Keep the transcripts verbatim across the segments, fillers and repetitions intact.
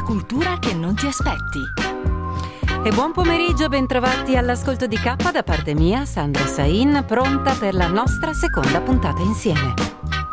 cultura che non ti aspetti. E buon pomeriggio, bentrovati all'ascolto di K da parte mia, Sandra Sain, pronta per la nostra seconda puntata insieme.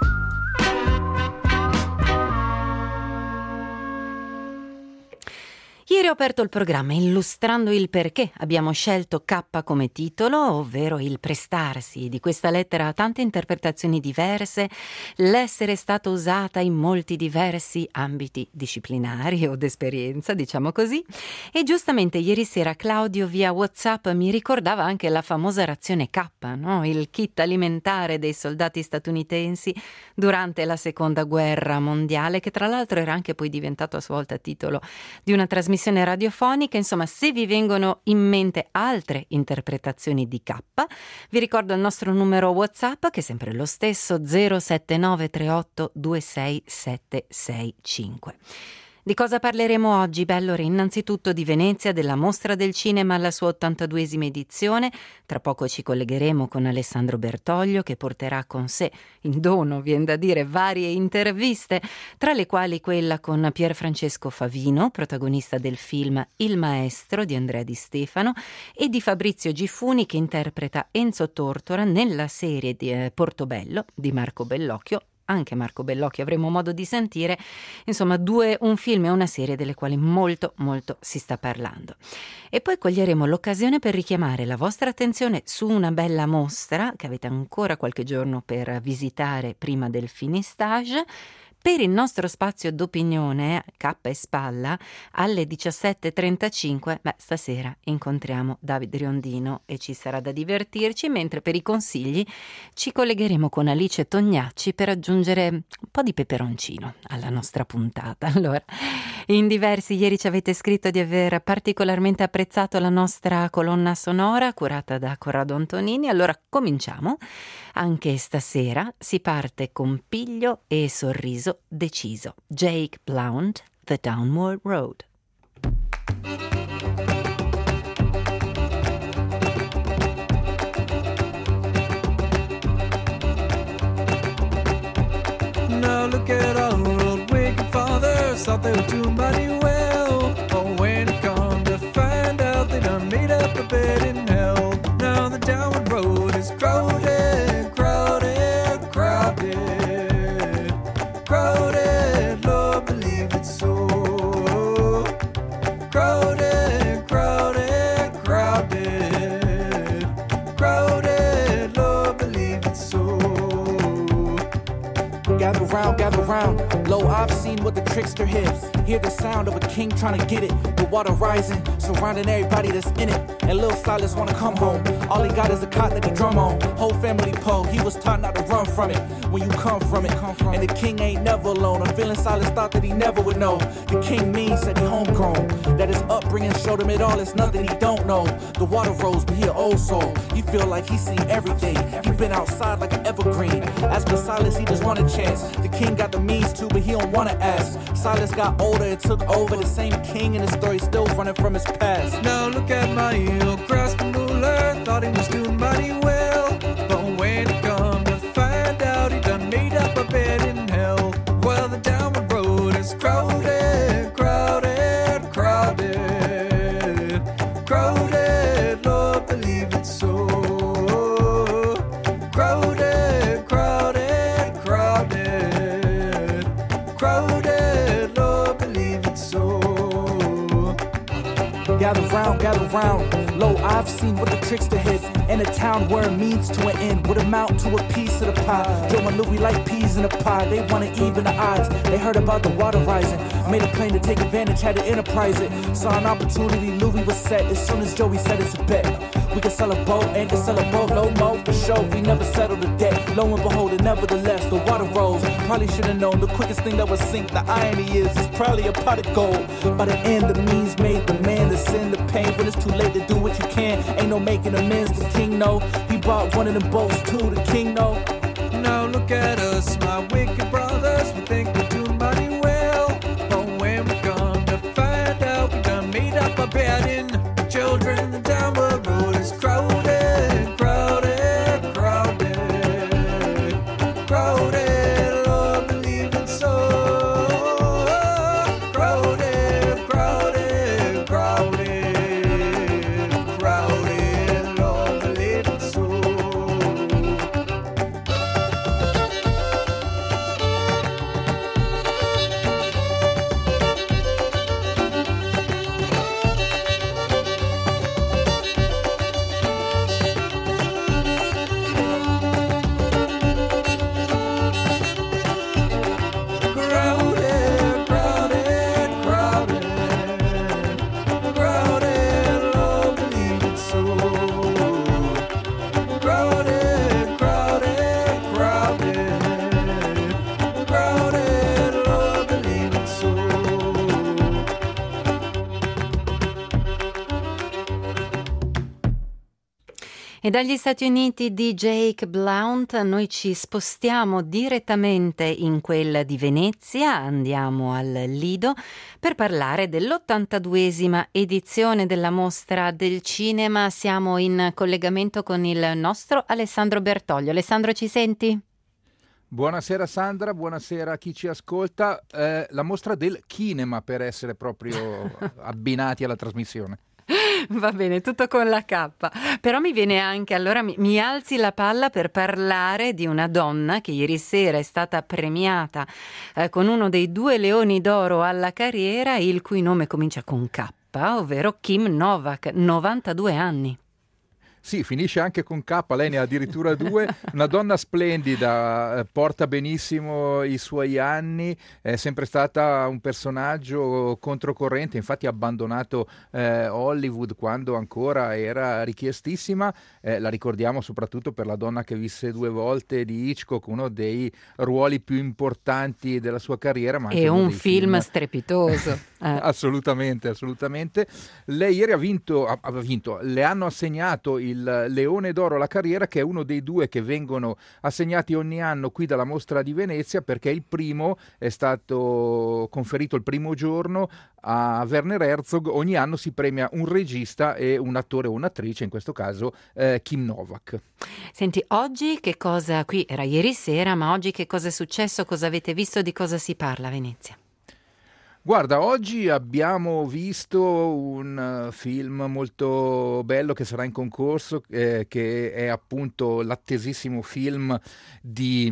Ieri ho aperto il programma illustrando il perché abbiamo scelto K come titolo, ovvero il prestarsi di questa lettera a tante interpretazioni diverse, l'essere stata usata in molti diversi ambiti disciplinari o d'esperienza, diciamo così, e giustamente ieri sera Claudio via WhatsApp mi ricordava anche la famosa razione K, no? Il kit alimentare dei soldati statunitensi durante la seconda guerra mondiale, che tra l'altro era anche poi diventato a sua volta titolo di una trasmissione radiofonica. Insomma, se vi vengono in mente altre interpretazioni di K, vi ricordo il nostro numero WhatsApp, che è sempre lo stesso, zero sette nove tre otto due sei sette sei cinque. Di cosa parleremo oggi? Beh, allora, innanzitutto di Venezia, della Mostra del Cinema alla sua ottantaduesima edizione. Tra poco ci collegheremo con Alessandro Bertoglio, che porterà con sé in dono, viene da dire, varie interviste, tra le quali quella con Pier Francesco Favino, protagonista del film Il Maestro di Andrea Di Stefano, e di Fabrizio Giffuni, che interpreta Enzo Tortora nella serie di eh, Portobello di Marco Bellocchio. Anche Marco Bellocchio avremo modo di sentire, insomma due, un film e una serie delle quali molto molto si sta parlando. E poi coglieremo l'occasione per richiamare la vostra attenzione su una bella mostra che avete ancora qualche giorno per visitare prima del finistage. Per il nostro spazio d'opinione, K e Spalla, alle diciassette e trentacinque, beh, stasera incontriamo Davide Riondino e ci sarà da divertirci, mentre per i consigli ci collegheremo con Alice Tognacci per aggiungere un po' di peperoncino alla nostra puntata. Allora, in diversi ieri ci avete scritto di aver particolarmente apprezzato la nostra colonna sonora curata da Corrado Antonini, allora cominciamo. Anche stasera si parte con Piglio e Sorriso Deciso. Jake Blount, The Downward Road. Now look at our old wicked fathers, thought they were doing mighty well. Oh, when it come to find out they done made up a bed in hell. Now the downward road is crowded, crowded, crowded, crowded, Lord believe it's so. Crowded, crowded, crowded, crowded, Lord believe it's so. Gather round, gather round. Lo, I've seen what the trickster hits. Hear the sound of a king trying to get it. The water rising, surrounding everybody that's in it. And Lil Silas wanna come home. All he got is a cot that he drum on. Whole family po, he was taught not to run from it. When you come from it, come from and the king ain't never alone. I'm feeling Silas thought that he never would know. The king means that he homegrown. That his upbringing showed him it all, it's nothing he don't know. The water rose, but he an old soul. He feel like he seen everything. He been outside like an evergreen. As for Silas, he just want a chance. The king got the means to, but he don't wanna ask. Silas got older and took over. The same king in his story still running from his past. Now look at my heel, grasping ruler, thought he was doing mighty well. But when it come to find out, he done made up a bed in hell. Well, the downward road is crowded, crowded, crowded, crowded, Lord believe it's so. Crowded, crowded, crowded, crowded, Lord believe it's so. Gather round, gather round. Lo, I've seen what the trickster hit. In a town where a means to an end would amount to a piece of the pie. Joe and Louie like peas in a pie. They wanna even the odds. They heard about the water rising. Made a plan to take advantage, had to enterprise it. Saw an opportunity, Louie was set. As soon as Joey said it's a bet. We can sell a boat and can sell a boat, no more for sure. We never settled the debt. Lo and behold, it nevertheless, the water rose. Probably should have known the quickest thing that would sink. The irony is, it's probably a pot of gold. By the end, the means made the man, the sin, the pain. When it's too late to do what you can, ain't no making amends. The king know he bought one of them boats too. The king know. Now look at us, my wicked brothers. We think we're doing mighty well. But when we come to find out, we done made up a bed in. The children in the downward road is crowded, crowded, crowded, crowded. Lord believe it so. Crowded, E dagli Stati Uniti di Jake Blount noi ci spostiamo direttamente in quel di Venezia, andiamo al Lido per parlare dell'ottantaduesima edizione della Mostra del Cinema. Siamo in collegamento con il nostro Alessandro Bertoglio. Alessandro, ci senti? Buonasera Sandra, buonasera a chi ci ascolta. Eh, la Mostra del Cinema, per essere proprio abbinati alla trasmissione. Va bene, tutto con la K. Però mi viene anche, allora mi, mi alzi la palla per parlare di una donna che ieri sera è stata premiata eh, con uno dei due leoni d'oro alla carriera, il cui nome comincia con K, ovvero Kim Novak, novantadue anni. Sì, finisce anche con K, lei ne ha addirittura due, una donna splendida, porta benissimo i suoi anni, è sempre stata un personaggio controcorrente, infatti ha abbandonato eh, Hollywood quando ancora era richiestissima, eh, la ricordiamo soprattutto per La donna che visse due volte di Hitchcock, uno dei ruoli più importanti della sua carriera. Ma anche è un film, film strepitoso. eh. Assolutamente, assolutamente. Lei ieri ha vinto, ha, ha vinto, le hanno assegnato il il Leone d'Oro alla carriera, che è uno dei due che vengono assegnati ogni anno qui dalla Mostra di Venezia, perché il primo è stato conferito il primo giorno a Werner Herzog. Ogni anno si premia un regista e un attore o un'attrice, in questo caso eh, Kim Novak. Senti, oggi che cosa, qui era ieri sera, ma oggi che cosa è successo, cosa avete visto, di cosa si parla a Venezia? Guarda, oggi abbiamo visto un uh, film molto bello che sarà in concorso, eh, che è appunto l'attesissimo film di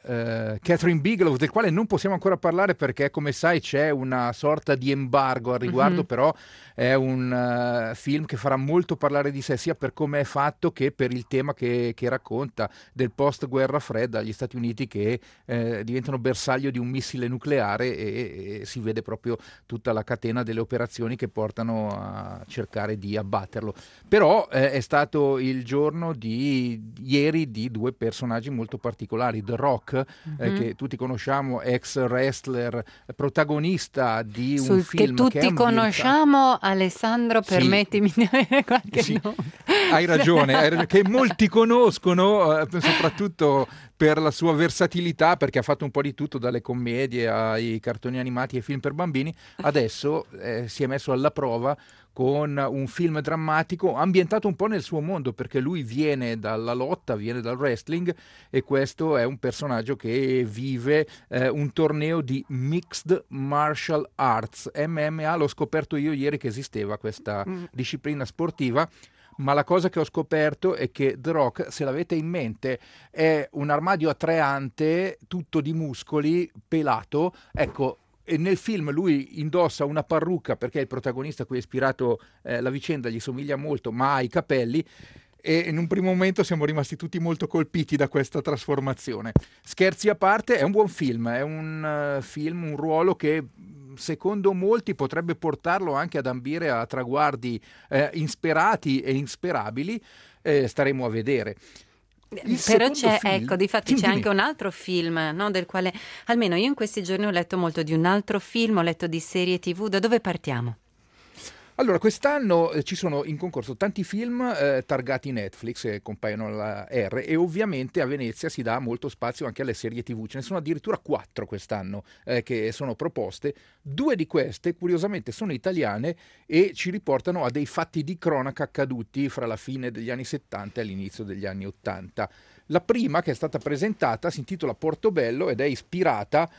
uh, Catherine Bigelow, del quale non possiamo ancora parlare perché, come sai, c'è una sorta di embargo al riguardo, mm-hmm. Però è un uh, film che farà molto parlare di sé, sia per come è fatto che per il tema che, che racconta del post-guerra fredda, gli Stati Uniti che eh, diventano bersaglio di un missile nucleare e, e si vede proprio tutta la catena delle operazioni che portano a cercare di abbatterlo. Però eh, è stato il giorno di ieri di due personaggi molto particolari. The Rock, mm-hmm. eh, che tutti conosciamo, ex wrestler, protagonista di Sul un film che tutti che ambienta... conosciamo. Alessandro, permettimi sì. di avere qualche sì. nome. Hai ragione, hai ragione, che molti conoscono, eh, soprattutto per la sua versatilità, perché ha fatto un po' di tutto, dalle commedie ai cartoni animati e film per bambini. Adesso eh, si è messo alla prova con un film drammatico ambientato un po' nel suo mondo, perché lui viene dalla lotta, viene dal wrestling, e questo è un personaggio che vive eh, un torneo di Mixed Martial Arts, M M A. L'ho scoperto io ieri che esisteva questa mm. disciplina sportiva. Ma la cosa che ho scoperto è che The Rock, se l'avete in mente, è un armadio a tre ante, tutto di muscoli, pelato. Ecco, e nel film lui indossa una parrucca, perché il protagonista a cui è ispirato eh, la vicenda gli somiglia molto, ma ha i capelli. E in un primo momento siamo rimasti tutti molto colpiti da questa trasformazione. Scherzi a parte, è un buon film, è un uh, film, un ruolo che secondo molti potrebbe portarlo anche ad ambire a traguardi eh, insperati e insperabili, eh, staremo a vedere. Il Però c'è, film... ecco, difatti sì, c'è dimmi. anche un altro film, no, del quale almeno io in questi giorni ho letto molto di un altro film, ho letto di serie tivù. Da dove partiamo? Allora, quest'anno eh, ci sono in concorso tanti film eh, targati Netflix che compaiono alla R, e ovviamente a Venezia si dà molto spazio anche alle serie tivù. Ce ne sono addirittura quattro quest'anno eh, che sono proposte. Due di queste, curiosamente, sono italiane e ci riportano a dei fatti di cronaca accaduti fra la fine degli anni settanta e l'inizio degli anni ottanta. La prima, che è stata presentata, si intitola Portobello ed è ispirata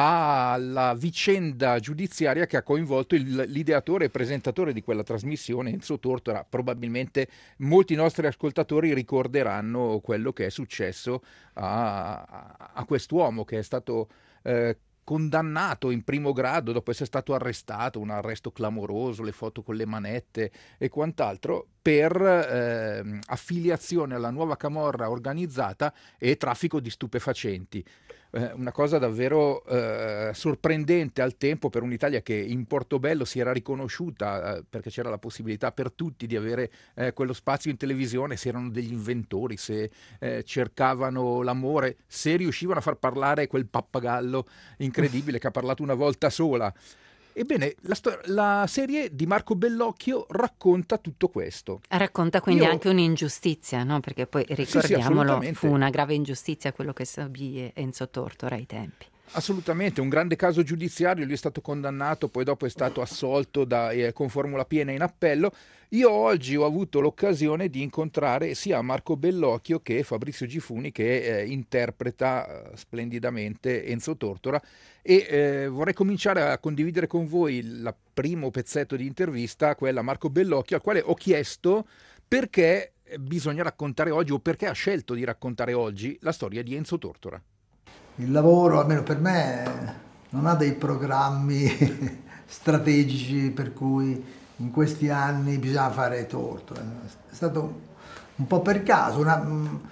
alla vicenda giudiziaria che ha coinvolto il, l'ideatore e presentatore di quella trasmissione, Enzo Tortora. Probabilmente molti nostri ascoltatori ricorderanno quello che è successo a, a, a quest'uomo che è stato eh, condannato in primo grado dopo essere stato arrestato, un arresto clamoroso, le foto con le manette e quant'altro, per eh, affiliazione alla nuova camorra organizzata e traffico di stupefacenti. Eh, una cosa davvero eh, sorprendente al tempo per un'Italia che in Portobello si era riconosciuta, eh, perché c'era la possibilità per tutti di avere eh, quello spazio in televisione, se erano degli inventori, se eh, cercavano l'amore, se riuscivano a far parlare quel pappagallo incredibile che ha parlato una volta sola. Ebbene, la, sto- la serie di Marco Bellocchio racconta tutto questo. Racconta quindi Io- anche un'ingiustizia, no? Perché poi sì, ricordiamolo, assolutamente. fu una grave ingiustizia quello che subì Enzo Tortora ai tempi. Assolutamente, un grande caso giudiziario, lui è stato condannato, poi dopo è stato assolto da, eh, con formula piena in appello. Io oggi ho avuto l'occasione di incontrare sia Marco Bellocchio che Fabrizio Gifuni, che eh, interpreta eh, splendidamente Enzo Tortora, e eh, vorrei cominciare a condividere con voi il primo pezzetto di intervista, quella a Marco Bellocchio, al quale ho chiesto perché bisogna raccontare oggi, o perché ha scelto di raccontare oggi la storia di Enzo Tortora. Il lavoro, almeno per me, non ha dei programmi strategici per cui in questi anni bisogna fare Tortora. È stato un po' per caso, una,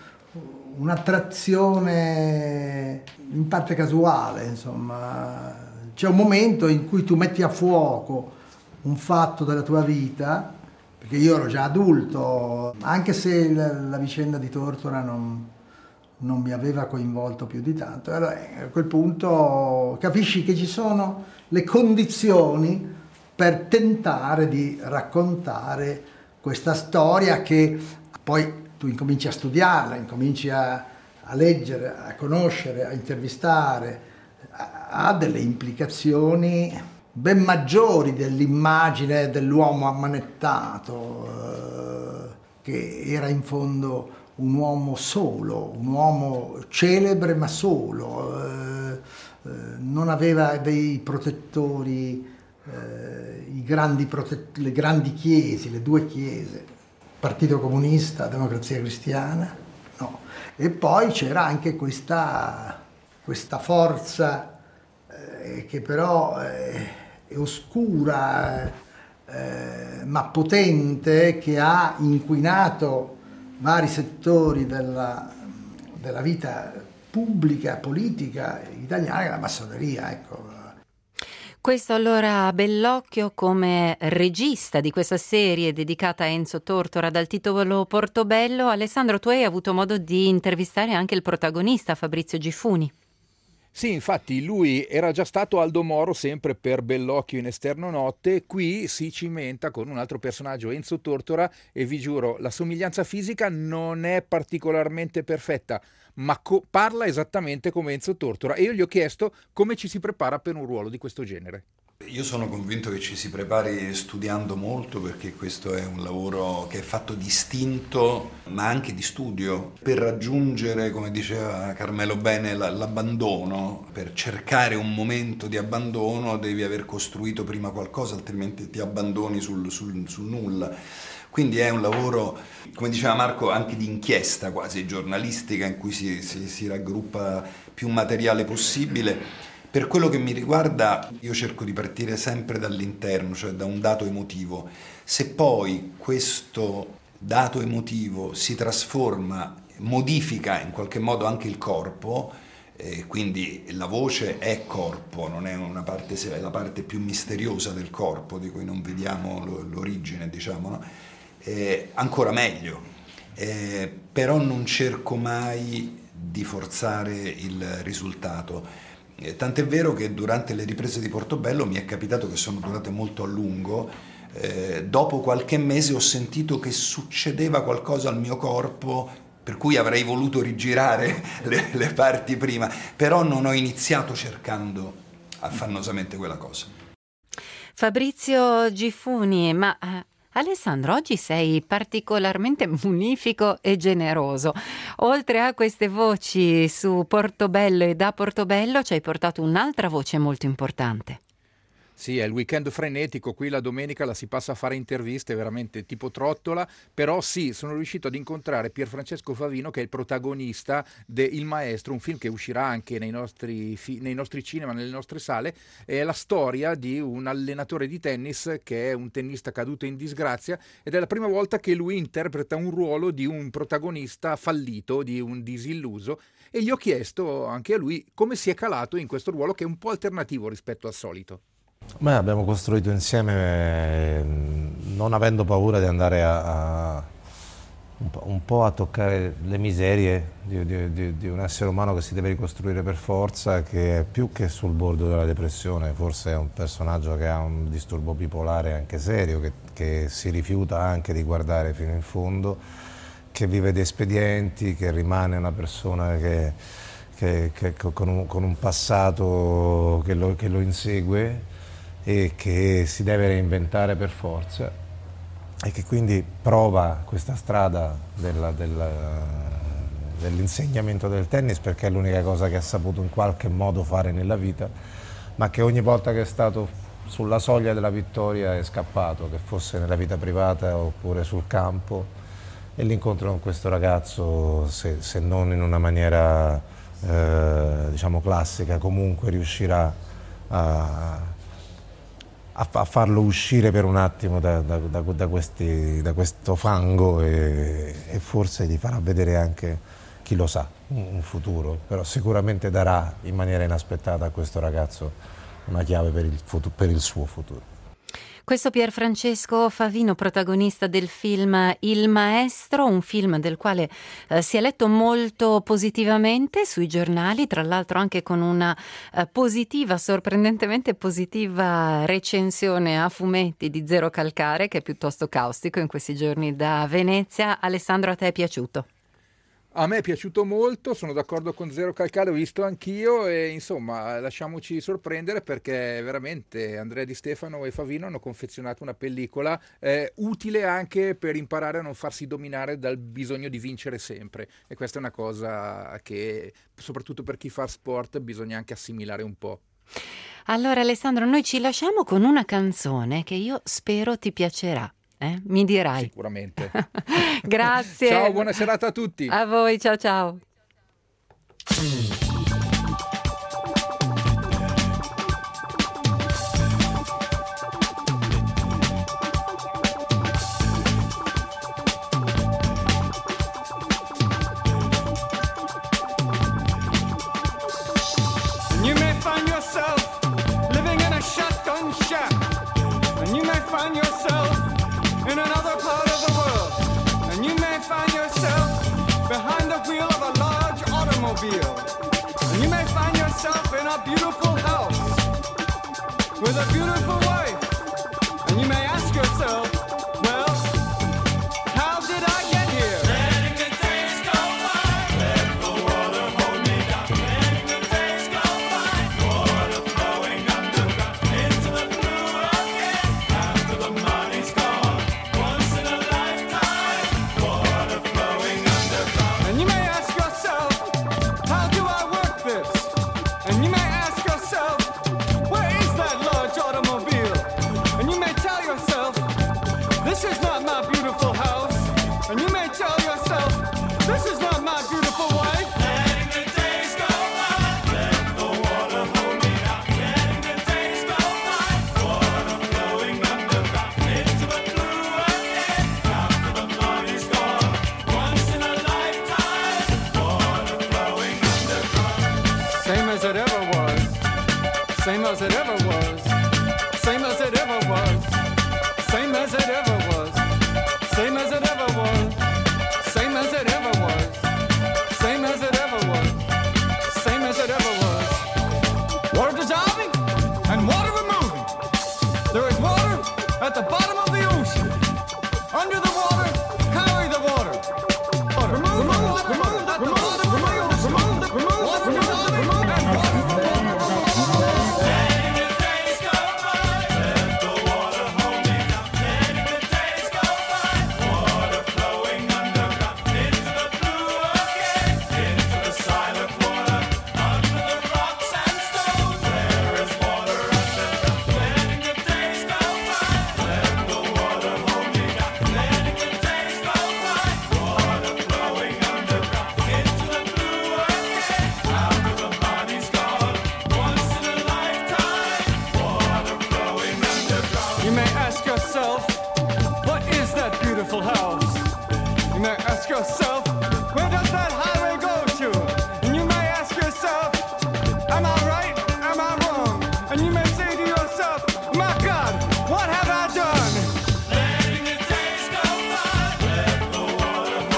un'attrazione in parte casuale, insomma. C'è un momento in cui tu metti a fuoco un fatto della tua vita, perché io ero già adulto, anche se la, la vicenda di Tortora non... non mi aveva coinvolto più di tanto. Allora, a quel punto capisci che ci sono le condizioni per tentare di raccontare questa storia che poi tu incominci a studiarla, incominci a, a leggere, a conoscere, a intervistare, ha delle implicazioni ben maggiori dell'immagine dell'uomo ammanettato, eh, che era in fondo un uomo solo, un uomo celebre ma solo, eh, eh, non aveva dei protettori, eh, i grandi protet- le grandi chiese, le due chiese, Partito Comunista, Democrazia Cristiana, no. E poi c'era anche questa, questa forza eh, che però eh, è oscura eh, ma potente, che ha inquinato vari settori della, della vita pubblica, politica italiana, che è la massoneria, ecco. Questo allora Bellocchio come regista di questa serie dedicata a Enzo Tortora dal titolo Portobello. Alessandro, tu hai avuto modo di intervistare anche il protagonista, Fabrizio Gifuni. Sì, infatti lui era già stato Aldo Moro sempre per Bellocchio in Esterno Notte, qui si cimenta con un altro personaggio, Enzo Tortora, e vi giuro, la somiglianza fisica non è particolarmente perfetta, ma co- parla esattamente come Enzo Tortora, e io gli ho chiesto come ci si prepara per un ruolo di questo genere. Io sono convinto che ci si prepari studiando molto, perché questo è un lavoro che è fatto di istinto ma anche di studio per raggiungere, come diceva Carmelo bene, l'abbandono. Per cercare un momento di abbandono devi aver costruito prima qualcosa, altrimenti ti abbandoni sul, sul, sul nulla. Quindi è un lavoro, come diceva Marco, anche di inchiesta quasi giornalistica, in cui si, si, si raggruppa più materiale possibile. Per quello che mi riguarda, io cerco di partire sempre dall'interno, cioè da un dato emotivo. Se poi questo dato emotivo si trasforma, modifica in qualche modo anche il corpo, eh, quindi la voce è corpo, non è una parte, è la parte più misteriosa del corpo, di cui non vediamo l'origine, diciamo, no? Eh, ancora meglio. Eh, però non cerco mai di forzare il risultato. Eh, tant'è vero che durante le riprese di Portobello mi è capitato che sono durate molto a lungo. Eh, dopo qualche mese ho sentito che succedeva qualcosa al mio corpo, per cui avrei voluto rigirare le, le parti prima, però non ho iniziato cercando affannosamente quella cosa. Fabrizio Gifuni, ma eh, Alessandro, oggi sei particolarmente munifico e generoso. Oltre a queste voci su Portobello e da Portobello, ci hai portato un'altra voce molto importante. Sì, è il weekend frenetico, qui la domenica la si passa a fare interviste veramente tipo trottola, però sì, sono riuscito ad incontrare Pierfrancesco Favino, che è il protagonista de Il Maestro, un film che uscirà anche nei nostri, fi- nei nostri cinema, nelle nostre sale. È la storia di un allenatore di tennis che è un tennista caduto in disgrazia, ed è la prima volta che lui interpreta un ruolo di un protagonista fallito, di un disilluso, e gli ho chiesto anche a lui come si è calato in questo ruolo che è un po' alternativo rispetto al solito. Beh, abbiamo costruito insieme, non avendo paura di andare a, a, un po', un po' a toccare le miserie di, di, di, di un essere umano che si deve ricostruire per forza, che è più che sul bordo della depressione, forse è un personaggio che ha un disturbo bipolare anche serio, che, che si rifiuta anche di guardare fino in fondo, che vive di espedienti, che rimane una persona che, che, che con, un, con un passato che lo, che lo insegue e che si deve reinventare per forza, e che quindi prova questa strada della, della, dell'insegnamento del tennis perché è l'unica cosa che ha saputo in qualche modo fare nella vita, ma che ogni volta che è stato sulla soglia della vittoria è scappato, che fosse nella vita privata oppure sul campo, e l'incontro con questo ragazzo, se, se non in una maniera eh, diciamo classica, comunque riuscirà a a farlo uscire per un attimo da, da, da, da, questi, da questo fango e, e forse gli farà vedere anche, chi lo sa, un futuro, però sicuramente darà in maniera inaspettata a questo ragazzo una chiave per il, futuro, per il suo futuro. Questo Pierfrancesco Favino, protagonista del film Il Maestro, un film del quale eh, si è letto molto positivamente sui giornali, tra l'altro anche con una eh, positiva, sorprendentemente positiva recensione a fumetti di Zero Calcare, che è piuttosto caustico in questi giorni da Venezia. Alessandro, a te è piaciuto? A me è piaciuto molto, sono d'accordo con Zero Calcare, ho visto anch'io e insomma lasciamoci sorprendere perché veramente Andrea Di Stefano e Favino hanno confezionato una pellicola eh, utile anche per imparare a non farsi dominare dal bisogno di vincere sempre, e questa è una cosa che soprattutto per chi fa sport bisogna anche assimilare un po'. Allora Alessandro, noi ci lasciamo con una canzone che io spero ti piacerà. Eh? Mi dirai. Sicuramente. Grazie. Ciao, buona serata a tutti. A voi, ciao ciao. You may find yourself living in a shotgun shack, and you may find yourself in another part of the world, and you may find yourself behind the wheel of a large automobile, and you may find yourself in a beautiful house with a beautiful wife, and you may ask yourself, well, how did I get here? Letting the days go by, let the water hold me down. Letting the days go by, water flowing underground into the blue again after the money's gone. Once in a lifetime, water flowing underground. And you may ask yourself, how do I work this? And you may ask yourself, where is that large automobile? And you may tell yourself, this is not my beautiful house. And you may tell yourself, this is not my beautiful wife. Letting the days go by, let the water hold me down. Letting the days go by, water flowing underground into the blue again after the money's gone. Once in a lifetime, water flowing underground. Same as it ever was, same as it ever was, same as it ever was, same as it ever was, same as it ever was, same as it ever was, same as it ever was, same as it ever was. Water dissolving and water removing. There is water at the bottom of the ocean. Under the water, carry the water. Water. Remove the water at the bottom of the ocean. Water dissolving and water removing. Letting the days go by, let the water hold me down. Letting the days go by, water flowing underground into the blue again, into the silent water, under the rocks and stones. There is water underground. Letting the days go by, let the water hold me down. Letting the days go by, water flowing underground into the blue again, after the money's gone. Once in a lifetime, water flowing underground. You may ask yourself, what is that beautiful house? You may ask yourself, where does that highway go to? And you may ask yourself, am I right? Am I wrong? And you may say to yourself, my God, what have I done? Letting the days go by, let the water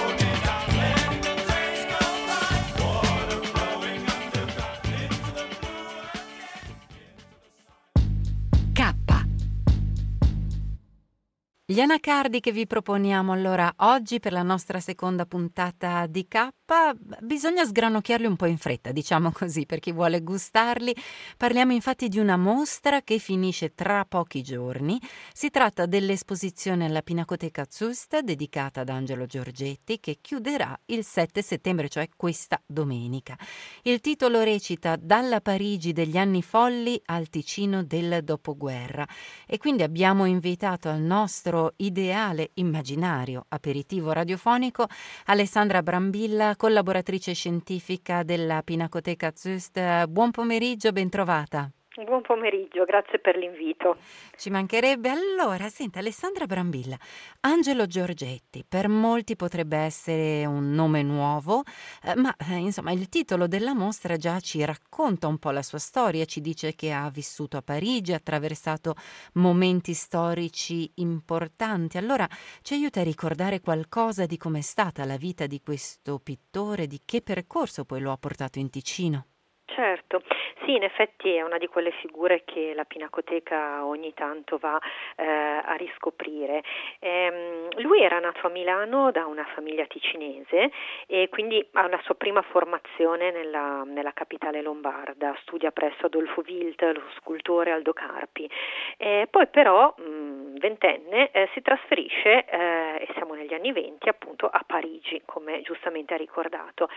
Liliana Cardi che vi proponiamo allora oggi per la nostra seconda puntata di K. Bisogna sgranocchiarli un po' in fretta, diciamo così, per chi vuole gustarli. Parliamo infatti di una mostra che finisce tra pochi giorni. Si tratta dell'esposizione alla Pinacoteca Zust dedicata ad Angelo Giorgetti, che chiuderà il sette settembre, cioè questa domenica. Il titolo recita Dalla Parigi degli anni folli al Ticino del dopoguerra, e quindi abbiamo invitato al nostro ideale immaginario aperitivo radiofonico Alessandra Brambilla, collaboratrice scientifica della Pinacoteca Zust. Buon pomeriggio, bentrovata. Buon pomeriggio, grazie per l'invito. Ci mancherebbe. Allora, senta, Alessandra Brambilla, Angelo Giorgetti, per molti potrebbe essere un nome nuovo, eh, ma eh, insomma il titolo della mostra già ci racconta un po' la sua storia, ci dice che ha vissuto a Parigi, ha attraversato momenti storici importanti. Allora ci aiuta a ricordare qualcosa di com'è stata la vita di questo pittore, di che percorso poi lo ha portato in Ticino? Certo, sì, in effetti è una di quelle figure che la Pinacoteca ogni tanto va eh, a riscoprire. Ehm, lui era nato a Milano da una famiglia ticinese e quindi ha la sua prima formazione nella, nella capitale lombarda, studia presso Adolfo Wild, lo scultore Aldo Carpi. Eh, poi però, mh, ventenne, eh, si trasferisce, eh, e siamo negli anni venti, appunto a Parigi, come giustamente ha ricordato.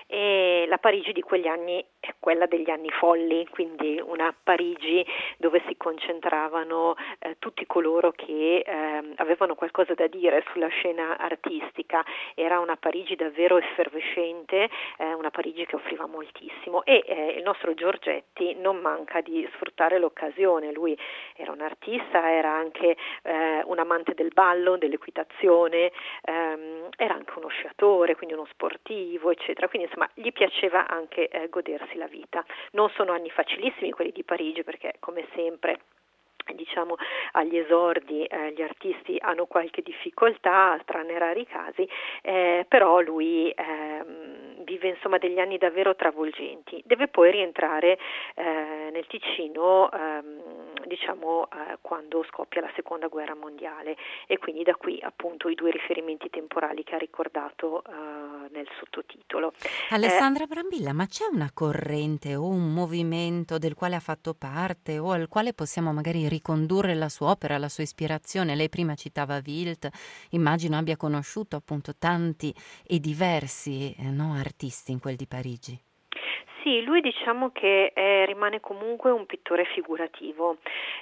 E la Parigi di quegli anni è quella degli anni folli, quindi una Parigi dove si concentravano eh, tutti coloro che eh, avevano qualcosa da dire sulla scena artistica. Era una Parigi davvero effervescente, eh, una Parigi che offriva moltissimo, e eh, il nostro Giorgetti non manca di sfruttare l'occasione. Lui era un artista, era anche eh, un amante del ballo, dell'equitazione, ehm, era anche uno sciatore, quindi uno sportivo, eccetera. Quindi insomma gli piaceva anche eh, godersi la vita. Non sono anni facilissimi quelli di Parigi, perché come sempre, diciamo, agli esordi eh, gli artisti hanno qualche difficoltà, tranne rari casi, eh, però lui ehm, vive insomma degli anni davvero travolgenti. Deve poi rientrare eh, nel Ticino ehm, diciamo eh, quando scoppia la seconda guerra mondiale, e quindi da qui appunto i due riferimenti temporali che ha ricordato eh, nel sottotitolo. Alessandra eh, Brambilla, ma c'è una corrente o un movimento del quale ha fatto parte o al quale possiamo magari ricondurre la sua opera, la sua ispirazione? Lei prima citava Wild, immagino abbia conosciuto appunto tanti e diversi eh, no, artisti in quel di Parigi. Sì, lui diciamo che eh, rimane comunque un pittore figurativo.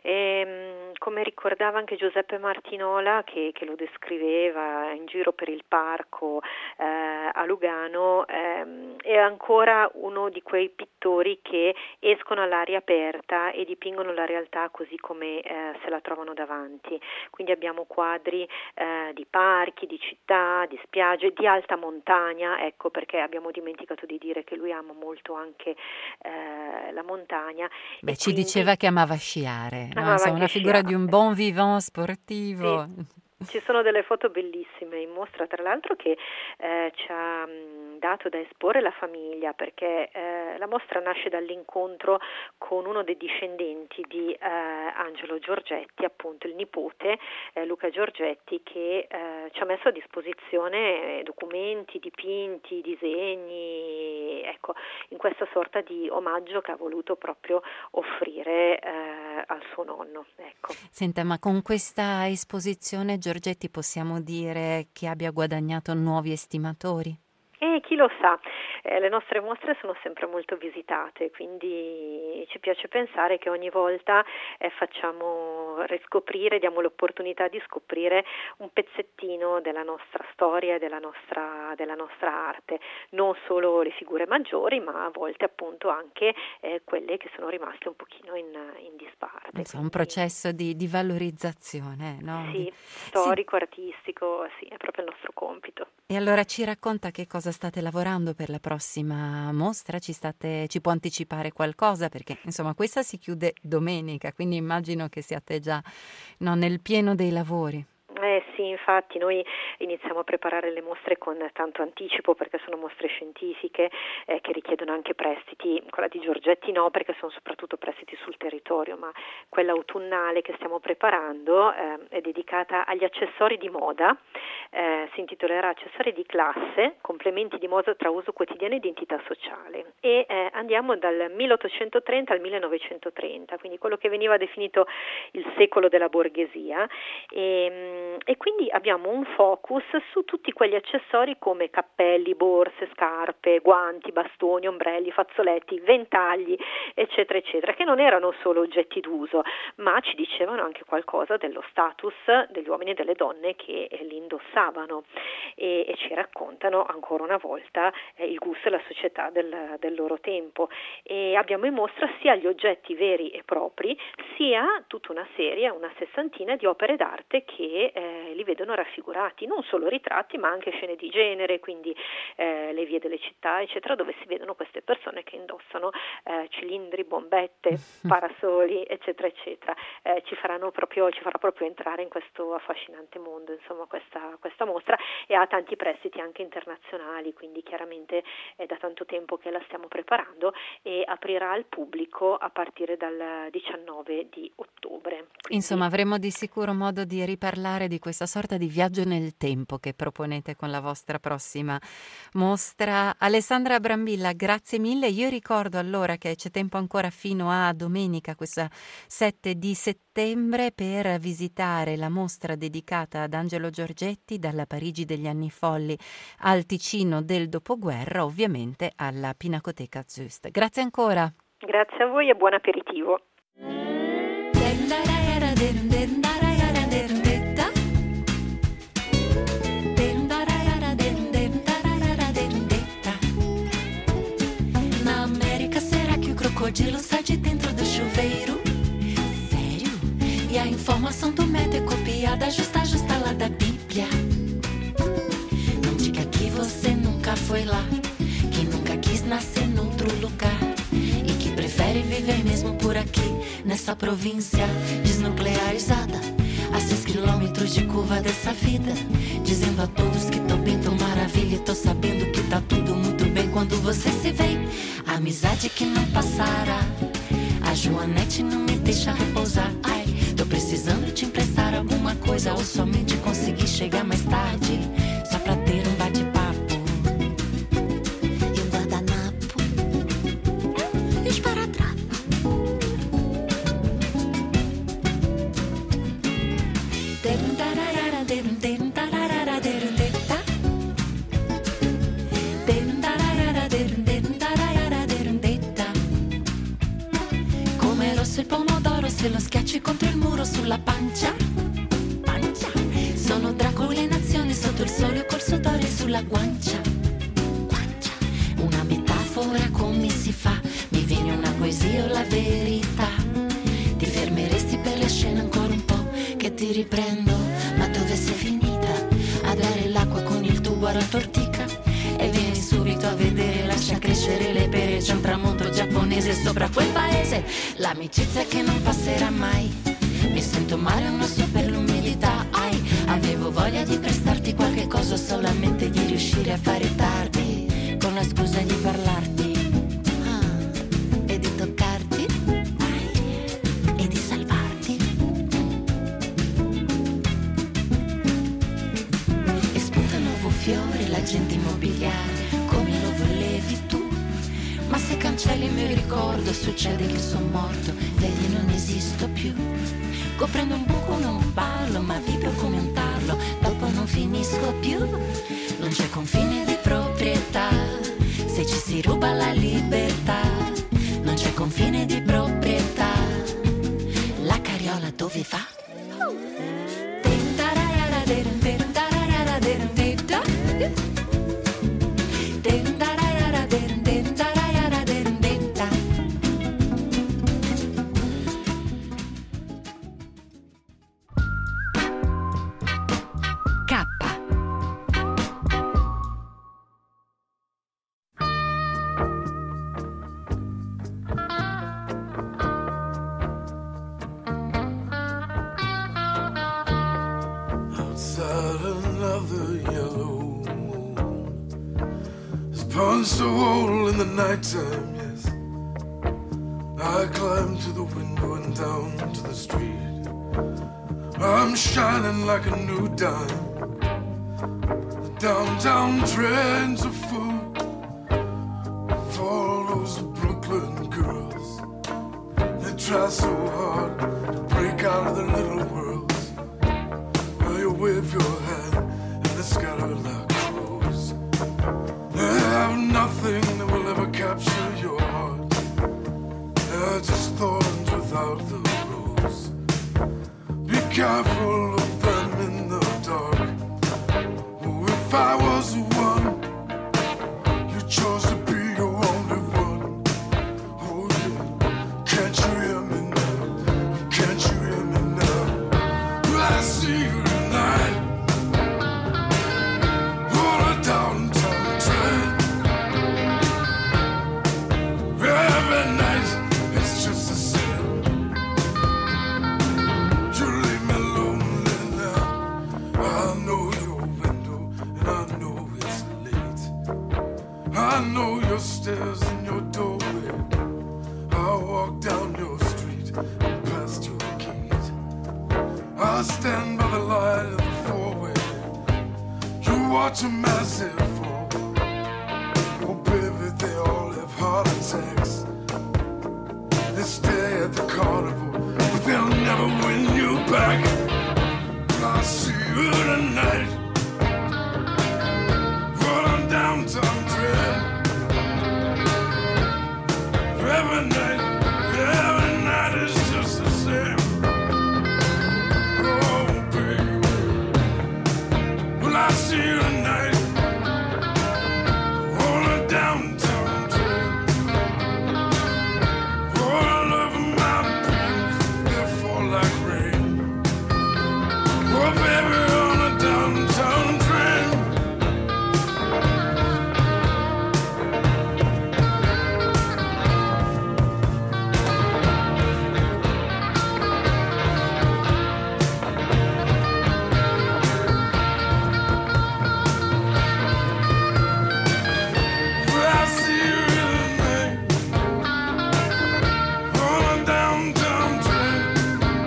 E, come ricordava anche Giuseppe Martinola, che, che lo descriveva in giro per il parco eh, a Lugano, ehm, è ancora uno di quei pittori che escono all'aria aperta e dipingono la realtà così come eh, se la trovano davanti. Quindi abbiamo quadri eh, di parchi, di città, di spiagge, di alta montagna, ecco perché abbiamo dimenticato di dire che lui ama molto anche anche eh, la montagna. Beh, e ci quindi diceva che amava sciare, no? amava Insomma, una anche figura sciare. di un bon vivant sportivo. Sì. Ci sono delle foto bellissime in mostra, tra l'altro, che eh, ci ha mh, dato da esporre la famiglia, perché eh, la mostra nasce dall'incontro con uno dei discendenti di eh, Angelo Giorgetti, appunto il nipote eh, Luca Giorgetti, che eh, ci ha messo a disposizione documenti, dipinti, disegni, ecco, in questa sorta di omaggio che ha voluto proprio offrire eh, al suo nonno. Ecco. Senta, ma con questa esposizione Giorgetti possiamo dire che abbia guadagnato nuovi estimatori? E chi lo sa, eh, le nostre mostre sono sempre molto visitate, quindi ci piace pensare che ogni volta eh, facciamo riscoprire, diamo l'opportunità di scoprire un pezzettino della nostra storia e della nostra, della nostra arte, non solo le figure maggiori, ma a volte appunto anche eh, quelle che sono rimaste un pochino in, in disparte. Insomma, un processo di, di valorizzazione, no? Sì, Di... storico, sì. Artistico, sì, è proprio il nostro compito. E allora ci racconta che cosa state lavorando per la prossima mostra? Ci state, ci può anticipare qualcosa? Perché insomma questa si chiude domenica, quindi immagino che siate già no, nel pieno dei lavori. Eh sì, infatti noi iniziamo a preparare le mostre con tanto anticipo perché sono mostre scientifiche eh, che richiedono anche prestiti, quella di Giorgetti no perché sono soprattutto prestiti sul territorio, ma quella autunnale che stiamo preparando eh, è dedicata agli accessori di moda, eh, si intitolerà Accessori di classe, complementi di moda tra uso quotidiano e identità sociale e eh, andiamo dal milleottocentotrenta al millenovecentotrenta, quindi quello che veniva definito il secolo della borghesia e, e quindi abbiamo un focus su tutti quegli accessori come cappelli, borse, scarpe, guanti, bastoni, ombrelli, fazzoletti, ventagli, eccetera, eccetera, che non erano solo oggetti d'uso, ma ci dicevano anche qualcosa dello status degli uomini e delle donne che eh, li indossavano e, e ci raccontano ancora una volta eh, il gusto e la società del, del loro tempo. E abbiamo in mostra sia gli oggetti veri e propri, sia tutta una serie, una sessantina di opere d'arte che eh, li vedono raffigurati, non solo ritratti ma anche scene di genere, quindi eh, le vie delle città, eccetera, dove si vedono queste persone che indossano eh, cilindri, bombette, parasoli, eccetera, eccetera. Eh, ci faranno proprio, ci farà proprio entrare in questo affascinante mondo, insomma, questa, questa mostra, e ha tanti prestiti anche internazionali, quindi chiaramente è da tanto tempo che la stiamo preparando e aprirà al pubblico a partire dal diciannove di ottobre. Quindi... Insomma, avremo di sicuro modo di riparlare di questa sorta di viaggio nel tempo che proponete con la vostra prossima mostra. Alessandra Brambilla, grazie mille. Io ricordo allora che c'è tempo ancora fino a domenica, questa sette di settembre, per visitare la mostra dedicata ad Angelo Giorgetti, dalla Parigi degli anni folli al Ticino del dopoguerra, ovviamente alla Pinacoteca Züst. Grazie ancora. Grazie a voi e buon aperitivo. Na América será que o crocodilo sai de dentro do chuveiro? Sério? E a informação do método é copiada justa, justa lá da Bíblia. Não diga que você nunca foi lá, que nunca quis nascer noutro lugar e que prefere viver mesmo por aqui, nessa província desnuclearizada, a seis quilômetros de curva dessa vida, dizendo a todos que tô bem, tô maravilha, tô sabendo que tá tudo muito bem quando você se vem. Amizade que não passará, a Joanete não me deixa repousar. Ai, tô precisando te emprestar alguma coisa ou somente conseguir chegar mais tarde, só pra ter um bate-papo e um guardanapo e os paradrapos. Come rosso il pomodoro se lo schiacci contro il muro sulla pancia, pancia. Sono Dracula in azione sotto il sole col sudore sulla guancia, guancia. Una metafora come si fa, mi viene una poesia o la verità. Ti fermeresti per la scena ancora un po', che ti riprendo, ma dove sei finita? A dare l'acqua con il tubo alla tortica? E vieni subito a vedere, lascia crescere le pere, c'è un tramonto giapponese sopra quel paese. L'amicizia che non passerà mai, mi sento male, non so per l'umidità. Ai, avevo voglia di prestarti qualche cosa, solamente di riuscire a fare tardi, con la scusa di parlarti, ah, e di toccarti, ai, e di salvarti. E spunta un nuovo fiore, l'agente immobiliare, come lo volevi tu. Ma se cancelli il mio ricordo, succede che sono morto, vedi non esisto più. Coprendo un buco non parlo, ma vibro come un tarlo, dopo non finisco più. Non c'è confine di proprietà, se ci si ruba la libertà. Non c'è confine di proprietà, la carriola dove va? I'm so old in the nighttime, yes. I climb to the window and down to the street. I'm shining like a new dime. The downtown trains are full for all those Brooklyn girls. They try so hard to break out of their little worlds. Well, you wave your hand and they scatter like crows. They have nothing that will ever capture your heart. They're just thorns without the rose. Be careful of them in the dark. Oh, if I was the one you chose to be your only one. Oh yeah, can't you hear me now? Can't you hear me now? Will I see you tonight on a downtown train? Every night it's just the same. You leave me lonely now. I know your window and I know it's late. I know your stairs and your doorway. I walk down your street and past your gate. I stand by the light of the four-way. You watch a massive fall. Oh baby, they all have heart attacks. They stay at the carnival, but they'll never win you back. But I'll see you tonight on a downtown train. Every night, every night is just the same. Oh baby, well I see you tonight on a downtown train. All of my dreams, they fall like rain. Oh baby, on a downtown train. Well, I see you tonight on a downtown train.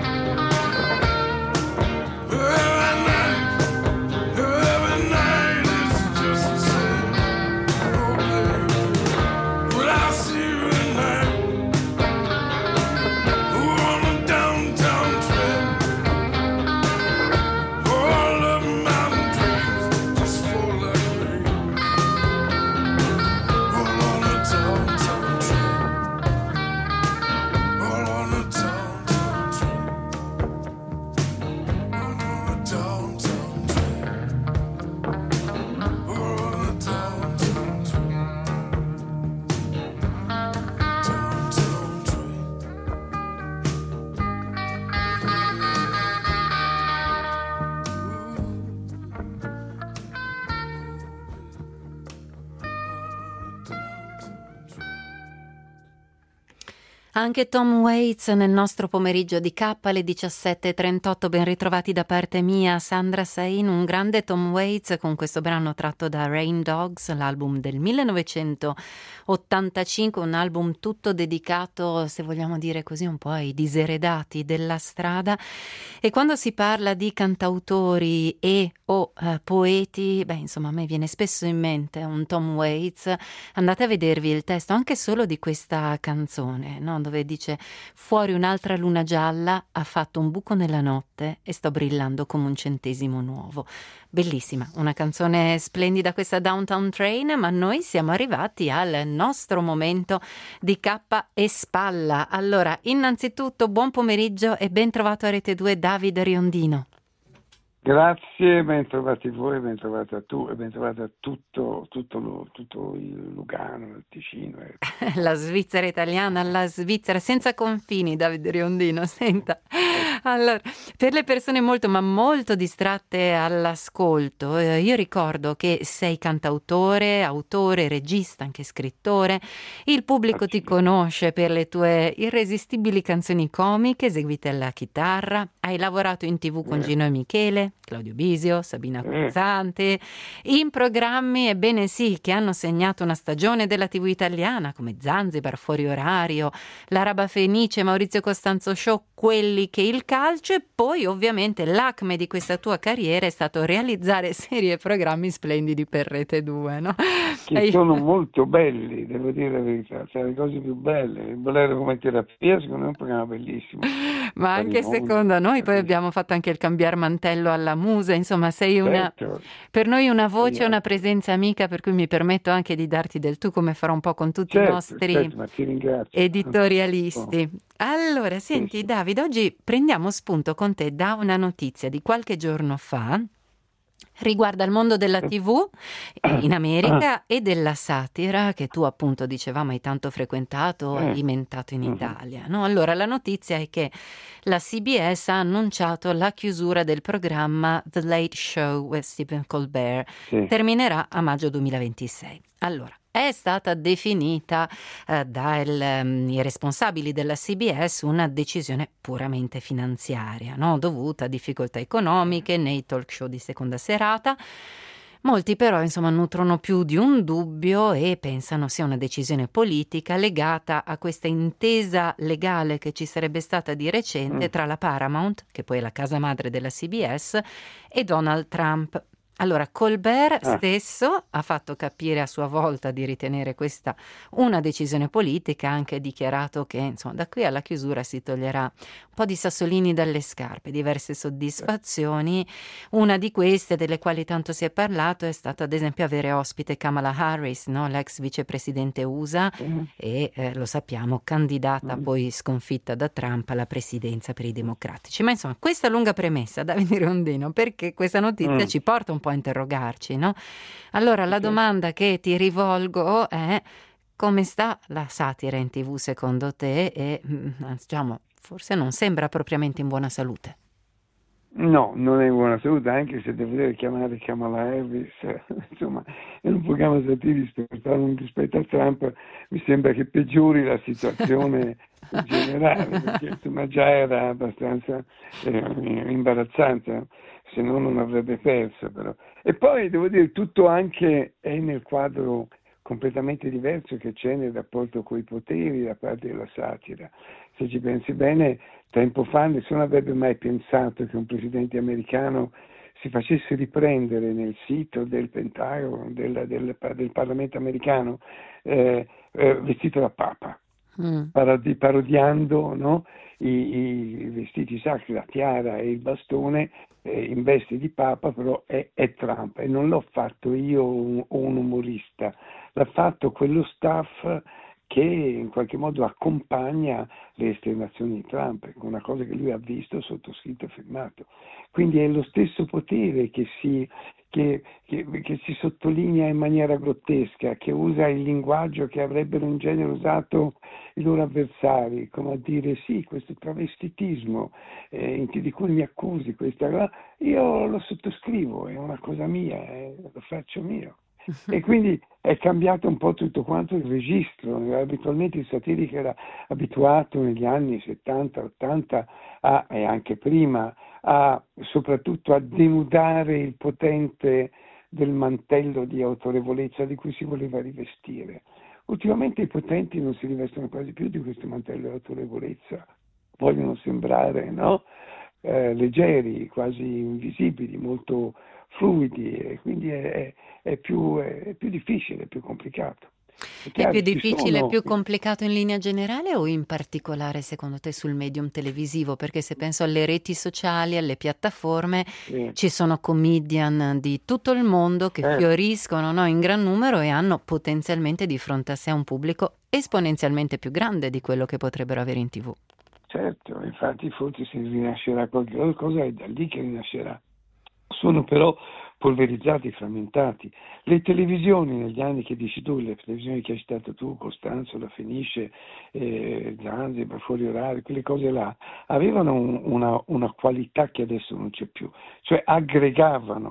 Every night, every night is just the same. Oh baby, well I see you tonight on a downtown train. All of my dreams just fall like rain. All on a downtown train. All on a downtown train. All on a downtown train. All on a downtown train. Downtown train. Anche Tom Waits nel nostro pomeriggio di K alle diciassette e trentotto. Ben ritrovati da parte mia, Sandra Sain. Un grande Tom Waits con questo brano tratto da Rain Dogs, l'album del millenovecentottantacinque, un album tutto dedicato, se vogliamo dire così, un po' ai diseredati della strada. E quando si parla di cantautori e o eh, poeti, beh, insomma, a me viene spesso in mente un Tom Waits. Andate a vedervi il testo anche solo di questa canzone, no? Dove dice: fuori un'altra luna gialla ha fatto un buco nella notte e sto brillando come un centesimo nuovo. Bellissima, una canzone splendida questa, Downtown Train, ma noi siamo arrivati al nostro momento di K e spalla. Allora, innanzitutto buon pomeriggio e ben trovato a Rete due Davide Riondino. Grazie, ben trovati voi, ben trovati a tu e ben trovati a tutto, tutto, lo, tutto il Lugano, il Ticino. La Svizzera italiana, la Svizzera senza confini, Davide Riondino, senta. Allora, per le persone molto ma molto distratte all'ascolto, eh, io ricordo che sei cantautore, autore, regista, anche scrittore. Il pubblico ti conosce per le tue irresistibili canzoni comiche eseguite alla chitarra. hai lavorato in tv con Gino e Michele, Claudio Bisio, Sabina Guzzanti, in programmi, ebbene sì, che hanno segnato una stagione della tivù italiana, come Zanzibar, Fuori Orario, L'Araba Fenice, Maurizio Costanzo Show, Quelli che il calcio, e poi ovviamente l'acme di questa tua carriera è stato realizzare serie e programmi splendidi per Rete due, no? Che Hai... sono molto belli, devo dire la verità, cioè le cose più belle. Il Bolero come terapia secondo me è un programma bellissimo. Ma anche secondo noi, poi abbiamo fatto anche il cambiar mantello alla musa, insomma sei una, certo. per noi una voce, Sì, una presenza amica, per cui mi permetto anche di darti del tu, come farò un po' con tutti certo, i nostri certo, ma ti ringrazio. editorialisti. Allora, senti, sì, sì. Davide, oggi prendiamo spunto con te da una notizia di qualche giorno fa, riguarda il mondo della tivù in America e della satira che tu appunto dicevamo hai tanto frequentato, alimentato in Italia, no? Allora la notizia è che la C B S ha annunciato la chiusura del programma The Late Show with Stephen Colbert, sì. Terminerà a maggio duemilaventisei. Allora, è stata definita eh, dai um, responsabili della C B S una decisione puramente finanziaria, no? Dovuta a difficoltà economiche nei talk show di seconda serata. Molti però insomma nutrono più di un dubbio e pensano sia una decisione politica legata a questa intesa legale che ci sarebbe stata di recente tra la Paramount, che poi è la casa madre della C B S, e Donald Trump. Allora, Colbert ah. stesso ha fatto capire a sua volta di ritenere questa una decisione politica, ha anche dichiarato che insomma da qui alla chiusura si toglierà un po' di sassolini dalle scarpe, diverse soddisfazioni. Una di queste, delle quali tanto si è parlato, è stata ad esempio avere ospite Kamala Harris, no? L'ex vicepresidente U S A mm. e eh, lo sappiamo, candidata mm. poi sconfitta da Trump alla presidenza per i democratici. Ma insomma, questa lunga premessa, Davide Rondino, perché questa notizia mm. ci porta un po' a interrogarci, no? Allora la domanda che ti rivolgo è: come sta la satira in tivù secondo te? E diciamo, forse non sembra propriamente in buona salute. No, non è in buona salute, anche se devo dire chiamare Kamala Harris, insomma, è un programma satirico rispetto a Trump, mi sembra che peggiori la situazione in generale, perché insomma già era abbastanza eh, imbarazzante, se no non avrebbe perso però. E poi devo dire tutto anche è nel quadro completamente diverso che c'è nel rapporto coi poteri da parte della satira. Se ci pensi bene, tempo fa nessuno avrebbe mai pensato che un presidente americano si facesse riprendere nel sito del Pentagono, del, del, del Parlamento americano, eh, eh, vestito da Papa, mm. parodi, parodiando, no, i, i vestiti sacri, la tiara e il bastone eh, in veste di Papa, però è, è Trump. E non l'ho fatto io o un, un umorista, l'ha fatto quello staff che in qualche modo accompagna le esternazioni di Trump, una cosa che lui ha visto, sottoscritto e firmato. Quindi è lo stesso potere che si, che, che, che si sottolinea in maniera grottesca, che usa il linguaggio che avrebbero in genere usato i loro avversari, come a dire sì, questo travestitismo eh, di cui mi accusi, questa, io lo sottoscrivo, è una cosa mia, eh, lo faccio mio. E quindi è cambiato un po' tutto quanto il registro. Abitualmente il satirico era abituato negli anni settanta ottanta a, e anche prima a, soprattutto a denudare il potente del mantello di autorevolezza di cui si voleva rivestire. Ultimamente i potenti non si rivestono quasi più di questo mantello di autorevolezza, vogliono sembrare, no? eh, leggeri, quasi invisibili, molto fluidi, e quindi è, è, più, è più difficile, è più complicato. È, chiaro, è più difficile, sono... più complicato in linea generale o in particolare secondo te sul medium televisivo? Perché se penso alle reti sociali, alle piattaforme, sì. ci sono comedian di tutto il mondo che eh. fioriscono, no, in gran numero e hanno potenzialmente di fronte a sé un pubblico esponenzialmente più grande di quello che potrebbero avere in tivù. Certo, infatti forse si rinascerà qualche cosa, è da lì che rinascerà. Sono però polverizzati, frammentati. Le televisioni negli anni che dici tu, le televisioni che hai citato tu, Costanzo, La Fenice, eh, Zanzibar, Fuori Orario, quelle cose là, avevano un, una, una qualità che adesso non c'è più, cioè aggregavano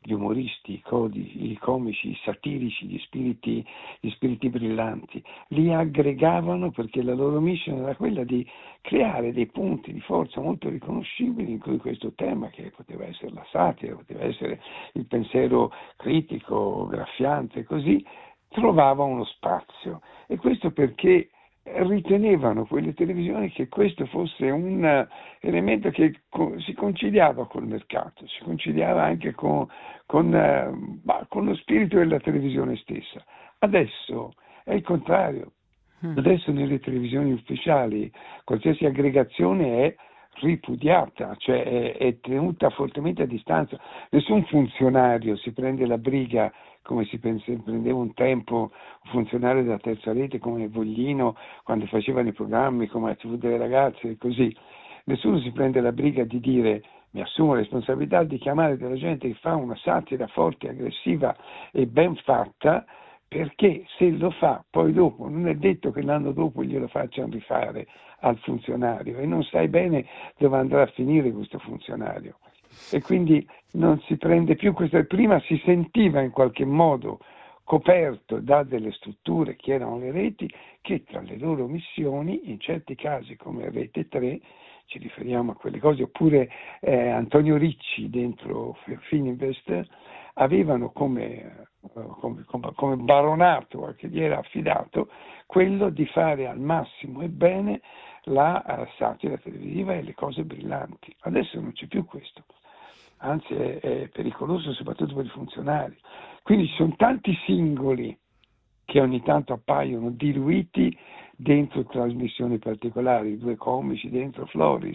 gli umoristi, i, codi, i comici, i satirici, gli spiriti, gli spiriti brillanti, li aggregavano perché la loro mission era quella di creare dei punti di forza molto riconoscibili in cui questo tema, che poteva essere la satira, poteva essere il pensiero critico, graffiante, così, trovava uno spazio. E questo perché ritenevano quelle televisioni che questo fosse un elemento che co- si conciliava col mercato, si conciliava anche con, con, eh, bah, con lo spirito della televisione stessa. Adesso è il contrario. Adesso nelle televisioni ufficiali qualsiasi aggregazione è ripudiata, cioè è, è tenuta fortemente a distanza. Nessun funzionario si prende la briga, come si prendeva un tempo un funzionario della terza rete come Voglino quando facevano i programmi come la tivù delle ragazze e così. Nessuno si prende la briga di dire: mi assumo la responsabilità di chiamare della gente che fa una satira forte, aggressiva e ben fatta, perché se lo fa poi dopo non è detto che l'anno dopo glielo facciano rifare al funzionario e non sai bene dove andrà a finire questo funzionario. E quindi non si prende più questa. Prima si sentiva in qualche modo coperto da delle strutture che erano le reti, che tra le loro missioni, in certi casi come Rete tre, ci riferiamo a quelle cose, oppure eh, Antonio Ricci dentro Fininvest, avevano come, come, come, come baronato che gli era affidato quello di fare al massimo e bene la uh, satira televisiva e le cose brillanti. Adesso non c'è più questo, anzi è, è pericoloso soprattutto per i funzionari. Quindi ci sono tanti singoli che ogni tanto appaiono diluiti dentro trasmissioni particolari, due comici dentro Floris.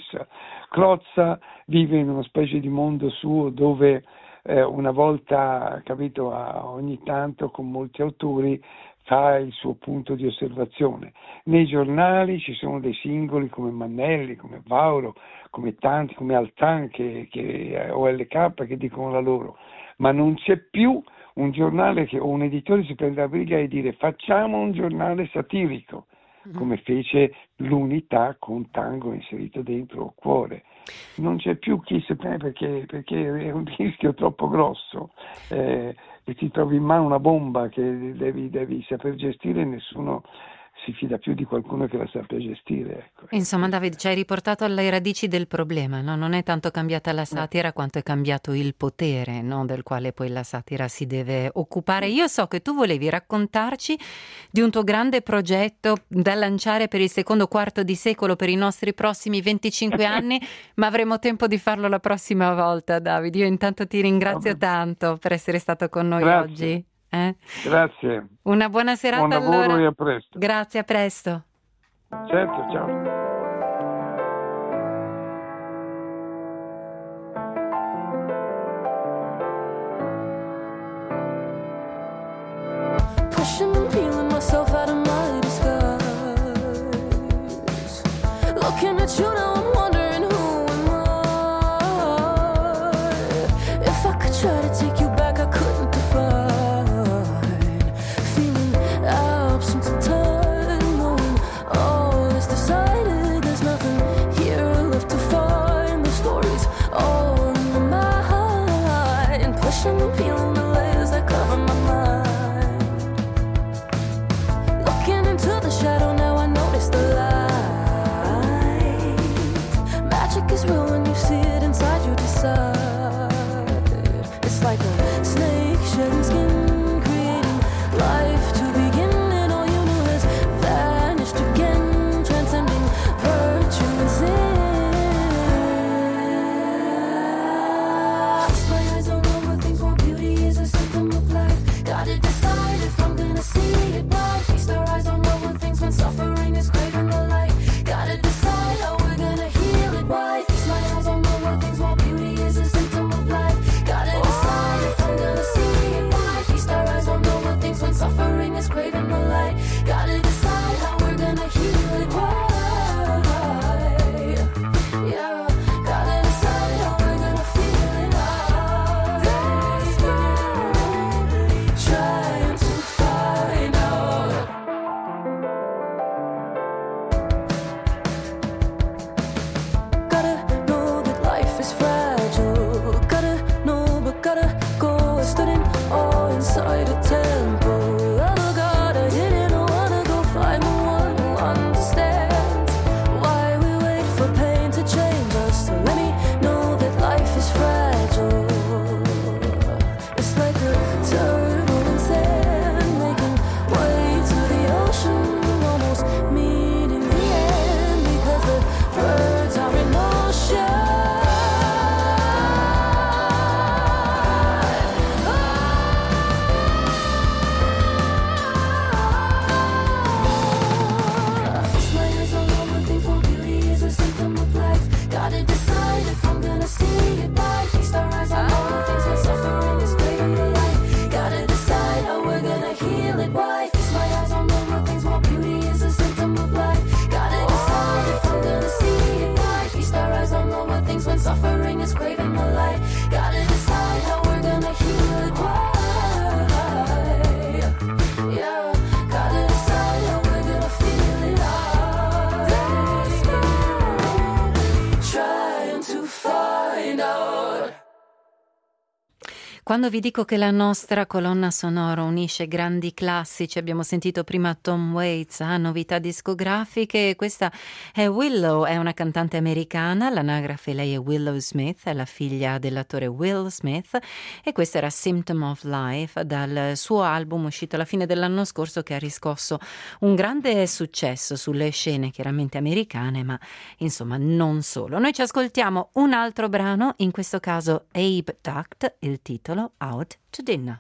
Crozza vive in una specie di mondo suo dove eh, una volta, capito, ogni tanto con molti autori fa il suo punto di osservazione. Nei giornali ci sono dei singoli come Mannelli, come Vauro, come tanti, come Altan che, che, o L K che dicono la loro, ma non c'è più un giornale che, o un editore si prende la briga e dire facciamo un giornale satirico, come fece l'Unità con Tango inserito dentro Cuore. Non c'è più chi si prende perché, perché è un rischio troppo grosso, eh, e ti trovi in mano una bomba che devi, devi saper gestire e nessuno si fida più di qualcuno che la sappia gestire. Ecco. Insomma, David, ci hai riportato alle radici del problema, no? Non è tanto cambiata la satira quanto è cambiato il potere, no? Del quale poi la satira si deve occupare. Io so che tu volevi raccontarci di un tuo grande progetto da lanciare per il secondo quarto di secolo, per i nostri prossimi venticinque anni, ma avremo tempo di farlo la prossima volta, David. Io intanto ti ringrazio Vabbè. tanto per essere stato con noi Grazie. oggi. Eh? Grazie. Una buona serata. Buon lavoro allora. E a presto. Grazie, a presto. Certo, ciao. Pushing and peeling myself out of my disguise. Looking at you now, I'm wondering who am I? If I could try to take you back, I couldn't define. Feeling absent of time, knowing all is decided. Quando vi dico che la nostra colonna sonora unisce grandi classici, abbiamo sentito prima Tom Waits a novità discografiche, questa è Willow, è una cantante americana, l'anagrafe lei è Willow Smith, è la figlia dell'attore Will Smith, e questo era Symptom of Life dal suo album uscito alla fine dell'anno scorso, che ha riscosso un grande successo sulle scene chiaramente americane, ma insomma non solo. Noi ci ascoltiamo un altro brano, in questo caso Abe Tucked, il titolo Out to Dinner.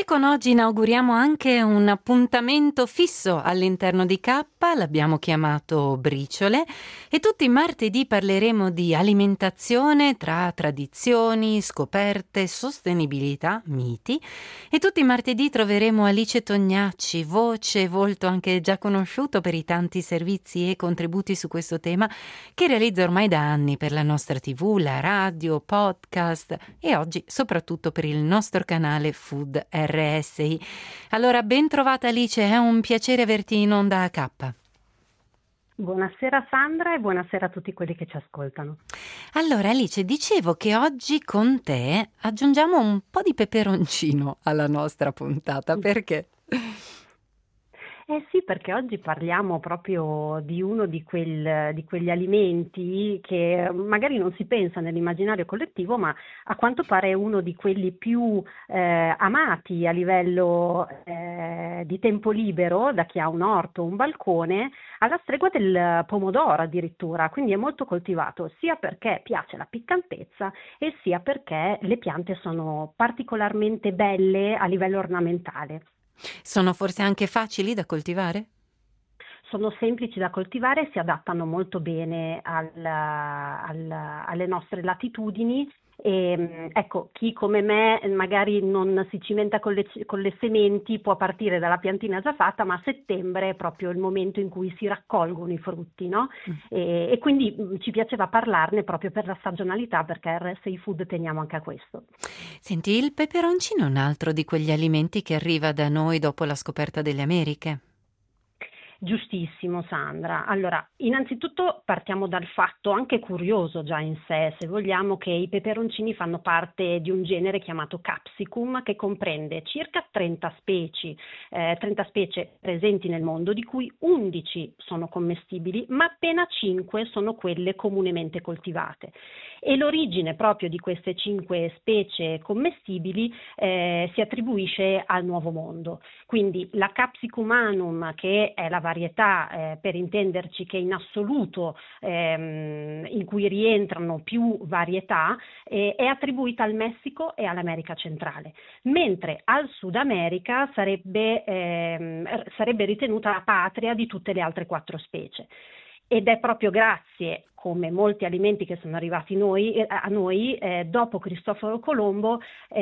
con oggi inauguriamo anche un appuntamento fisso all'interno di K, l'abbiamo chiamato Briciole, e tutti i martedì parleremo di alimentazione tra tradizioni, scoperte, sostenibilità, miti, e tutti i martedì troveremo Alice Tognacci, voce e volto anche già conosciuto per i tanti servizi e contributi su questo tema che realizza ormai da anni per la nostra tivù, la radio, podcast e oggi soprattutto per il nostro canale Food R S I. Allora, ben trovata Alice, è un piacere averti in onda a K. Buonasera Sandra e buonasera a tutti quelli che ci ascoltano. Allora Alice, dicevo che oggi con te aggiungiamo un po' di peperoncino alla nostra puntata, perché? Eh sì, perché oggi parliamo proprio di uno di, quel, di quegli alimenti che magari non si pensa nell'immaginario collettivo, ma a quanto pare è uno di quelli più eh, amati a livello eh, di tempo libero da chi ha un orto o un balcone, alla stregua del pomodoro addirittura, quindi è molto coltivato sia perché piace la piccantezza e sia perché le piante sono particolarmente belle a livello ornamentale. Sono forse anche facili da coltivare? Sono semplici da coltivare e si adattano molto bene al, al, alle nostre latitudini. E, ecco, chi come me magari non si cimenta con le, con le sementi può partire dalla piantina già fatta, ma a settembre è proprio il momento in cui si raccolgono i frutti, no? Mm. E, e quindi ci piaceva parlarne proprio per la stagionalità, perché a R S I Food teniamo anche a questo. Senti, il peperoncino è un altro di quegli alimenti che arriva da noi dopo la scoperta delle Americhe? Giustissimo Sandra. Allora, innanzitutto partiamo dal fatto anche curioso già in sé, se vogliamo, che i peperoncini fanno parte di un genere chiamato Capsicum che comprende circa trenta specie, eh, trenta specie presenti nel mondo, di cui undici sono commestibili, ma appena cinque sono quelle comunemente coltivate. E l'origine proprio di queste cinque specie commestibili eh, si attribuisce al Nuovo Mondo. Quindi la Capsicum anum, che è la varietà eh, per intenderci che in assoluto ehm, in cui rientrano più varietà, eh, è attribuita al Messico e all'America centrale, mentre al Sud America sarebbe, ehm, sarebbe ritenuta la patria di tutte le altre quattro specie. Ed è proprio grazie, come molti alimenti che sono arrivati noi, a noi, eh, dopo Cristoforo Colombo,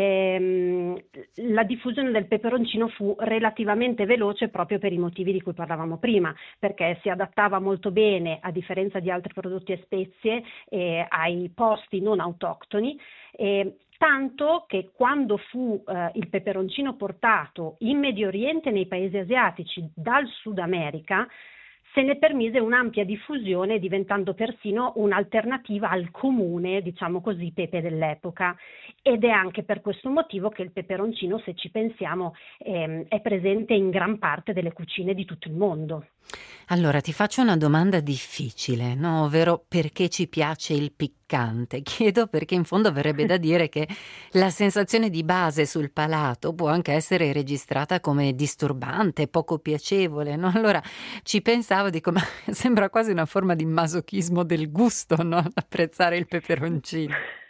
ehm, la diffusione del peperoncino fu relativamente veloce proprio per i motivi di cui parlavamo prima, perché si adattava molto bene, a differenza di altri prodotti e spezie, eh, ai posti non autoctoni, eh, tanto che quando fu eh, il peperoncino portato in Medio Oriente e nei paesi asiatici dal Sud America, se ne permise un'ampia diffusione, diventando persino un'alternativa al comune, diciamo così, pepe dell'epoca. Ed è anche per questo motivo che il peperoncino, se ci pensiamo, ehm, è presente in gran parte delle cucine di tutto il mondo. Allora ti faccio una domanda difficile, no? Ovvero perché ci piace il piccante? Chiedo perché in fondo verrebbe da dire che la sensazione di base sul palato può anche essere registrata come disturbante, poco piacevole, no? Allora ci pensavo, dico, ma sembra quasi una forma di masochismo del gusto, no? Apprezzare il peperoncino.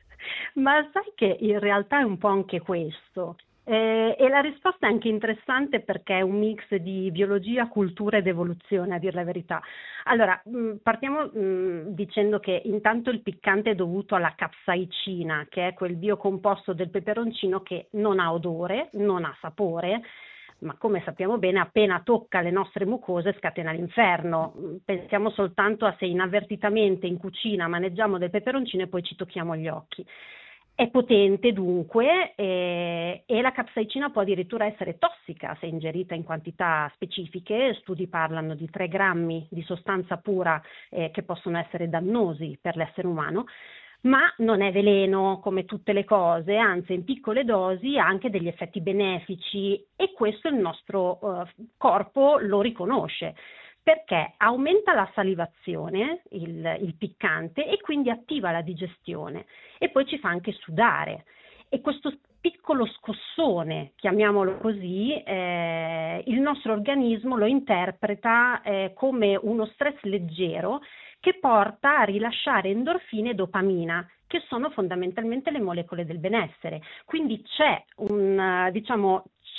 Ma sai che in realtà è un po' anche questo. Eh, e la risposta è anche interessante perché è un mix di biologia, cultura ed evoluzione, a dir la verità. Allora, mh, partiamo mh, dicendo che intanto il piccante è dovuto alla capsaicina, che è quel biocomposto del peperoncino che non ha odore, non ha sapore, ma come sappiamo bene appena tocca le nostre mucose scatena l'inferno. Pensiamo soltanto a se inavvertitamente in cucina maneggiamo del peperoncino e poi ci tocchiamo gli occhi. È potente dunque eh, e la capsaicina può addirittura essere tossica se ingerita in quantità specifiche. Studi parlano di tre grammi di sostanza pura eh, che possono essere dannosi per l'essere umano, ma non è veleno come tutte le cose, anzi in piccole dosi ha anche degli effetti benefici e questo il nostro eh, corpo lo riconosce. Perché aumenta la salivazione, il, il piccante, e quindi attiva la digestione e poi ci fa anche sudare. E questo piccolo scossone, chiamiamolo così, eh, il nostro organismo lo interpreta eh, come uno stress leggero che porta a rilasciare endorfine e dopamina, che sono fondamentalmente le molecole del benessere. Quindi c'è un, diciamo,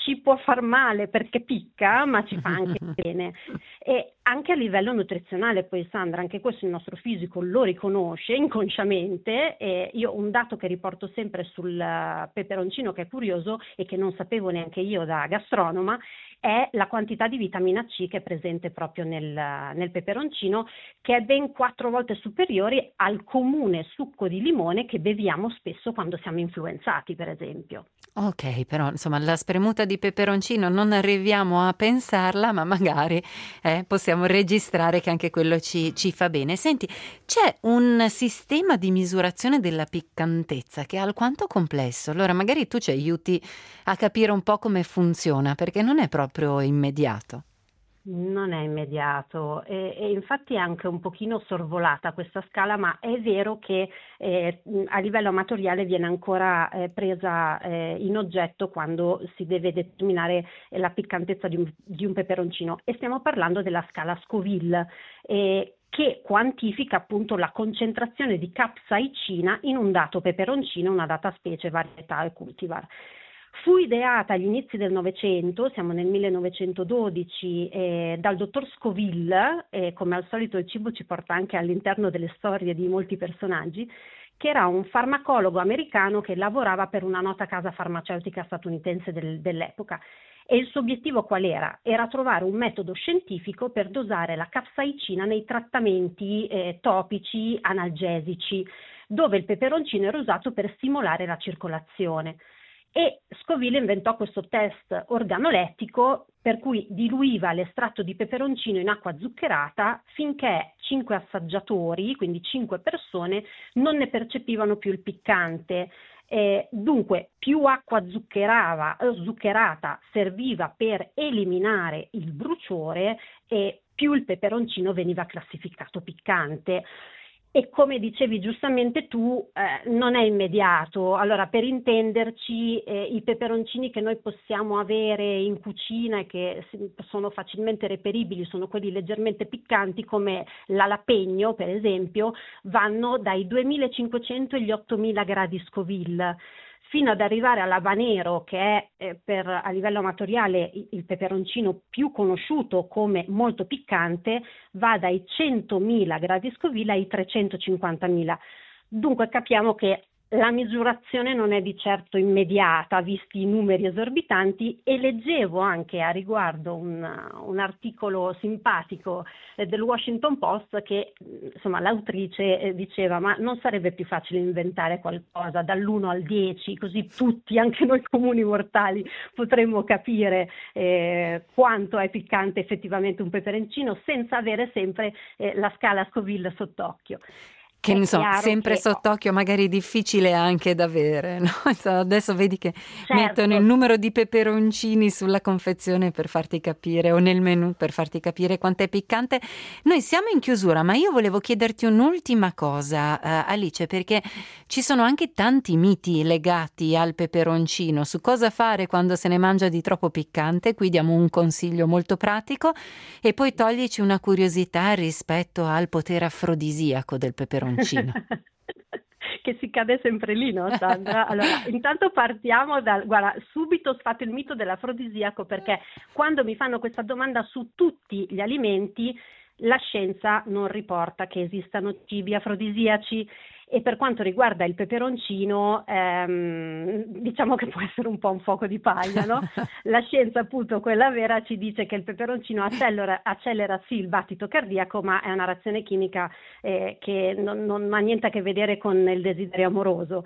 ci può far male perché picca, ma ci fa anche bene. E anche a livello nutrizionale, poi Sandra, anche questo il nostro fisico lo riconosce inconsciamente. E io un dato che riporto sempre sul peperoncino, che è curioso e che non sapevo neanche io da gastronoma, è la quantità di vitamina C che è presente proprio nel, nel peperoncino, che è ben quattro volte superiore al comune succo di limone che beviamo spesso quando siamo influenzati, per esempio. Ok, però insomma la spremuta di peperoncino non arriviamo a pensarla, ma magari eh, possiamo registrare che anche quello ci, ci fa bene. Senti, c'è un sistema di misurazione della piccantezza che è alquanto complesso, allora magari tu ci aiuti a capire un po' come funziona, perché non è proprio immediato. Non è immediato e, e infatti è anche un pochino sorvolata questa scala, ma è vero che eh, a livello amatoriale viene ancora eh, presa eh, in oggetto quando si deve determinare la piccantezza di un, di un peperoncino, e stiamo parlando della scala Scoville, eh, che quantifica appunto la concentrazione di capsaicina in un dato peperoncino, una data specie, varietà e cultivar. Fu ideata agli inizi del Novecento, siamo nel millenovecentododici, eh, dal dottor Scoville, e come al solito il cibo ci porta anche all'interno delle storie di molti personaggi, che era un farmacologo americano che lavorava per una nota casa farmaceutica statunitense del, dell'epoca. E il suo obiettivo qual era? Era trovare un metodo scientifico per dosare la capsaicina nei trattamenti eh, topici analgesici, dove il peperoncino era usato per stimolare la circolazione. E Scoville inventò questo test organolettico per cui diluiva l'estratto di peperoncino in acqua zuccherata finché cinque assaggiatori, quindi cinque persone, non ne percepivano più il piccante. Eh, dunque più acqua zuccherava, eh, zuccherata serviva per eliminare il bruciore e più il peperoncino veniva classificato piccante. E come dicevi giustamente tu, eh, non è immediato. Allora, per intenderci, eh, i peperoncini che noi possiamo avere in cucina e che sono facilmente reperibili sono quelli leggermente piccanti, come l'alapegno, per esempio, vanno dai duemilacinquecento agli ottomila gradi Scoville, fino ad arrivare all'habanero, che è eh, per, a livello amatoriale il, il peperoncino più conosciuto come molto piccante, va dai centomila gradi Scoville ai trecentocinquantamila. Dunque capiamo che la misurazione non è di certo immediata, visti i numeri esorbitanti, e leggevo anche a riguardo un, un articolo simpatico eh, del Washington Post che insomma l'autrice eh, diceva: ma non sarebbe più facile inventare qualcosa dall'uno al dieci, così tutti, anche noi comuni mortali, potremmo capire eh, quanto è piccante effettivamente un peperoncino senza avere sempre eh, la scala Scoville sott'occhio. Che insomma, sempre che... sott'occhio, magari difficile anche da avere, no? Adesso vedi che certo. mettono il numero di peperoncini sulla confezione per farti capire, o nel menù per farti capire quanto è piccante. Noi siamo in chiusura, ma io volevo chiederti un'ultima cosa, uh, Alice, perché ci sono anche tanti miti legati al peperoncino su cosa fare quando se ne mangia di troppo piccante. Qui diamo un consiglio molto pratico e poi toglici una curiosità rispetto al potere afrodisiaco del peperoncino. Che si cade sempre lì, no Sandra? Allora, intanto partiamo da, guarda, subito sfatto il mito dell'afrodisiaco, perché quando mi fanno questa domanda su tutti gli alimenti, la scienza non riporta che esistano cibi afrodisiaci. E per quanto riguarda il peperoncino, ehm, diciamo che può essere un po' un fuoco di paglia, no? La scienza, appunto, quella vera, ci dice che il peperoncino accelera, accelera sì il battito cardiaco, ma è una reazione chimica eh, che non, non ha niente a che vedere con il desiderio amoroso.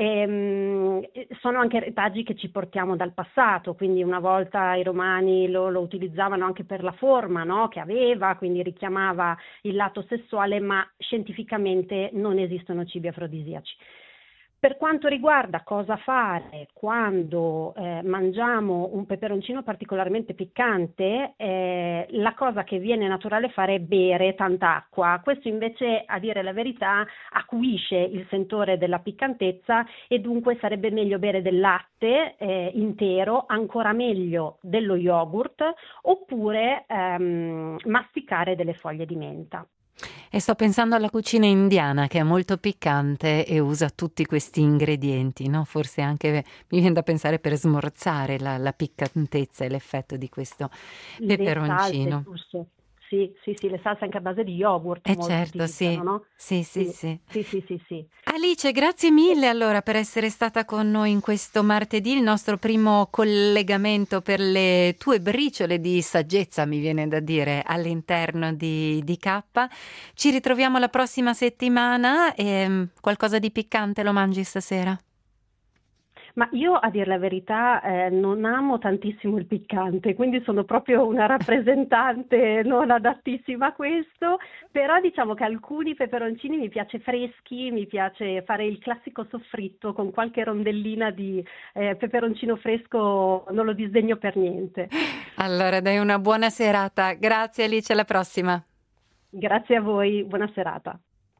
E, sono anche retaggi che ci portiamo dal passato, quindi una volta i romani lo, lo utilizzavano anche per la forma, no? Che aveva, quindi richiamava il lato sessuale, ma scientificamente non esistono cibi afrodisiaci. Per quanto riguarda cosa fare quando eh, mangiamo un peperoncino particolarmente piccante, eh, la cosa che viene naturale fare è bere tanta acqua. Questo invece, a dire la verità, acuisce il sentore della piccantezza e dunque sarebbe meglio bere del latte eh, intero, ancora meglio dello yogurt, oppure ehm, masticare delle foglie di menta. E sto pensando alla cucina indiana, che è molto piccante e usa tutti questi ingredienti, no? Forse anche mi viene da pensare per smorzare la, la piccantezza e l'effetto di questo peperoncino. Le salse, giusto. Sì, sì, sì, le salse anche a base di yogurt. Eh molti certo, sì. utilizzano, no? Sì, sì, sì. Sì, sì, sì, sì. Alice, grazie mille allora per essere stata con noi in questo martedì, il nostro primo collegamento per le tue briciole di saggezza, mi viene da dire, all'interno di, di K. Ci ritroviamo la prossima settimana e mm, qualcosa di piccante lo mangi stasera? Ma io, a dire la verità, eh, non amo tantissimo il piccante, quindi sono proprio una rappresentante non adattissima a questo, però diciamo che alcuni peperoncini mi piace freschi, mi piace fare il classico soffritto con qualche rondellina di eh, peperoncino fresco, non lo disdegno per niente. Allora dai, una buona serata, grazie Alice, alla prossima. Grazie a voi, buona serata.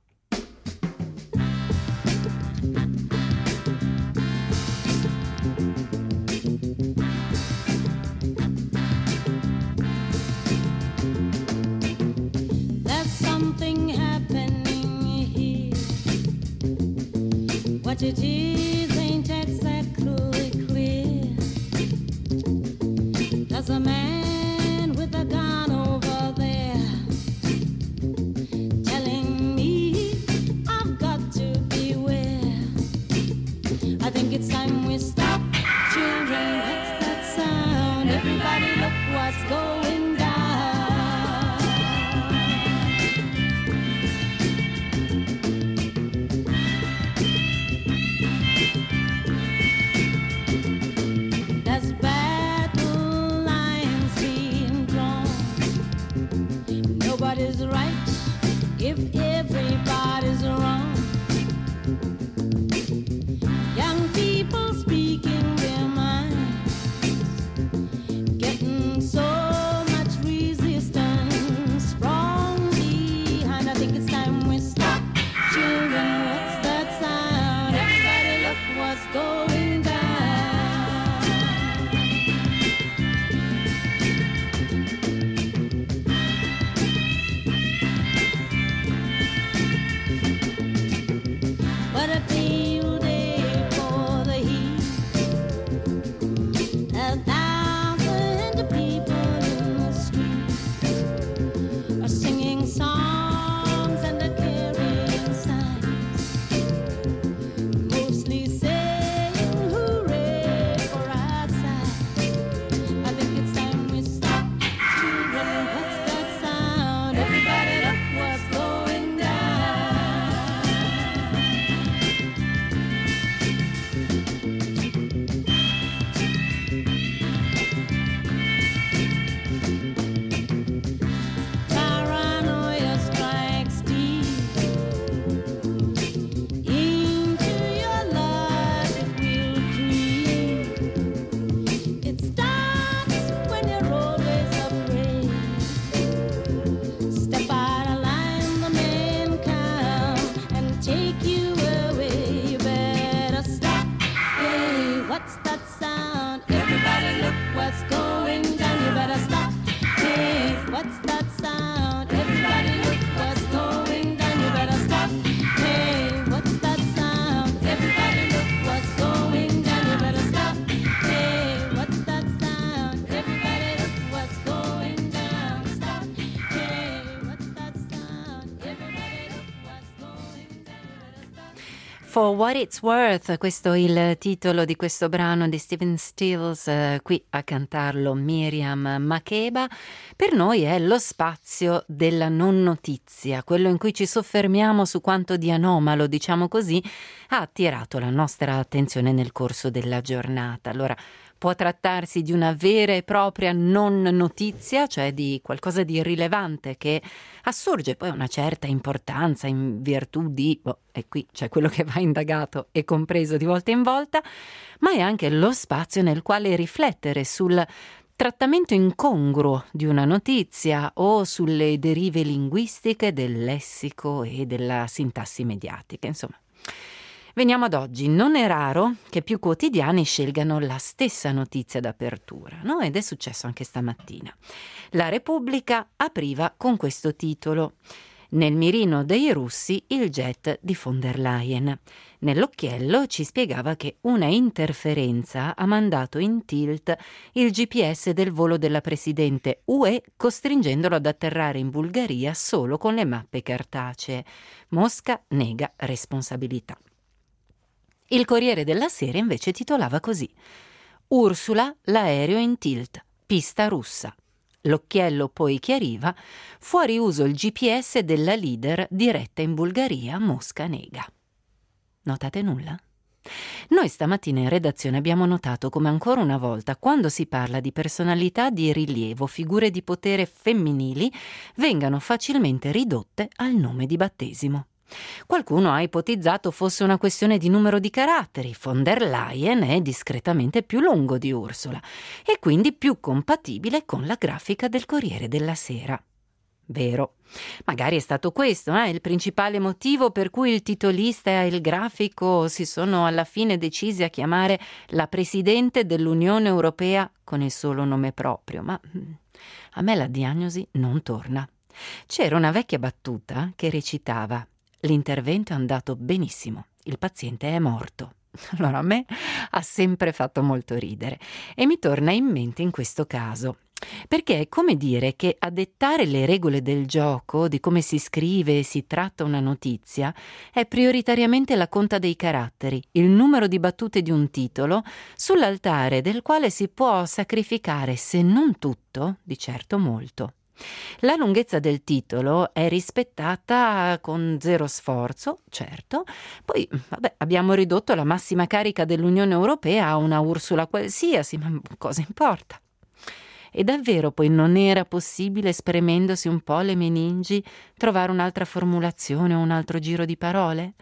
What it is ain't exactly clear. There's a man with a gun over there telling me I've got to beware. I think it's time we stop. Children, what's that sound? Everybody look what's going down. Nobody's right if everybody's wrong. Young people speaking their minds, getting so much resistance from behind. I think it's time we stop. Children, what's that sound? Everybody look what's going down. What a field day for the heat. A thousand people in the street are singing songs and are carrying signs, mostly saying hooray for our side. I think it's time we stop. Children, what's that sound? Everybody look what's going down. Paranoia strikes deep into your life. It will creep. It starts when you're always afraid. Step out of line, the men come and take you away. You better stop. Hey, what's that sound? Everybody look what's going down. You better stop. Hey, what's that sound? Everybody look what's going down. You better stop. Hey, what's that sound? Everybody look what's going down. You better stop. Hey, what's that sound? Everybody look what's going down. Stop. Hey, what's that sound? Everybody look what's going down. You better stop. For What It's Worth, questo è il titolo di questo brano di Stephen Stills, eh, qui a cantarlo Miriam Makeba. Per noi è lo spazio della non notizia, quello in cui ci soffermiamo su quanto di anomalo, diciamo così, ha attirato la nostra attenzione nel corso della giornata. Allora, può trattarsi di una vera e propria non notizia, cioè di qualcosa di irrilevante che assurge poi una certa importanza in virtù di, boh, e qui c'è quello che va indagato e compreso di volta in volta, ma è anche lo spazio nel quale riflettere sul trattamento incongruo di una notizia o sulle derive linguistiche del lessico e della sintassi mediatica, insomma. Veniamo ad oggi. Non è raro che più quotidiani scelgano la stessa notizia d'apertura, no? Ed è successo anche stamattina. La Repubblica apriva con questo titolo: Nel mirino dei russi il jet di von der Leyen. Nell'occhiello ci spiegava che una interferenza ha mandato in tilt il G P S del volo della presidente U E, costringendolo ad atterrare in Bulgaria solo con le mappe cartacee. Mosca nega responsabilità. Il Corriere della Sera invece titolava così: Ursula, l'aereo in tilt, pista russa. L'occhiello poi chiariva: fuori uso il G P S della leader diretta in Bulgaria, Mosca nega. Notate nulla? Noi stamattina in redazione abbiamo notato come ancora una volta, quando si parla di personalità di rilievo, figure di potere femminili, vengano facilmente ridotte al nome di battesimo. Qualcuno ha ipotizzato fosse una questione di numero di caratteri. Von der Leyen è discretamente più lungo di Ursula e quindi più compatibile con la grafica del Corriere della Sera. Vero. Magari è stato questo eh, il principale motivo per cui il titolista e il grafico si sono alla fine decisi a chiamare la Presidente dell'Unione Europea con il solo nome proprio, ma a me la diagnosi non torna. C'era una vecchia battuta che recitava: l'intervento è andato benissimo, il paziente è morto. Allora a me ha sempre fatto molto ridere e mi torna in mente in questo caso. Perché è come dire che a dettare le regole del gioco, di come si scrive e si tratta una notizia, è prioritariamente la conta dei caratteri, il numero di battute di un titolo, sull'altare del quale si può sacrificare, se non tutto, di certo molto. La lunghezza del titolo è rispettata con zero sforzo, certo. Poi, vabbè, abbiamo ridotto la massima carica dell'Unione Europea a una Ursula qualsiasi, ma cosa importa? E davvero poi non era possibile, spremendosi un po' le meningi, trovare un'altra formulazione o un altro giro di parole?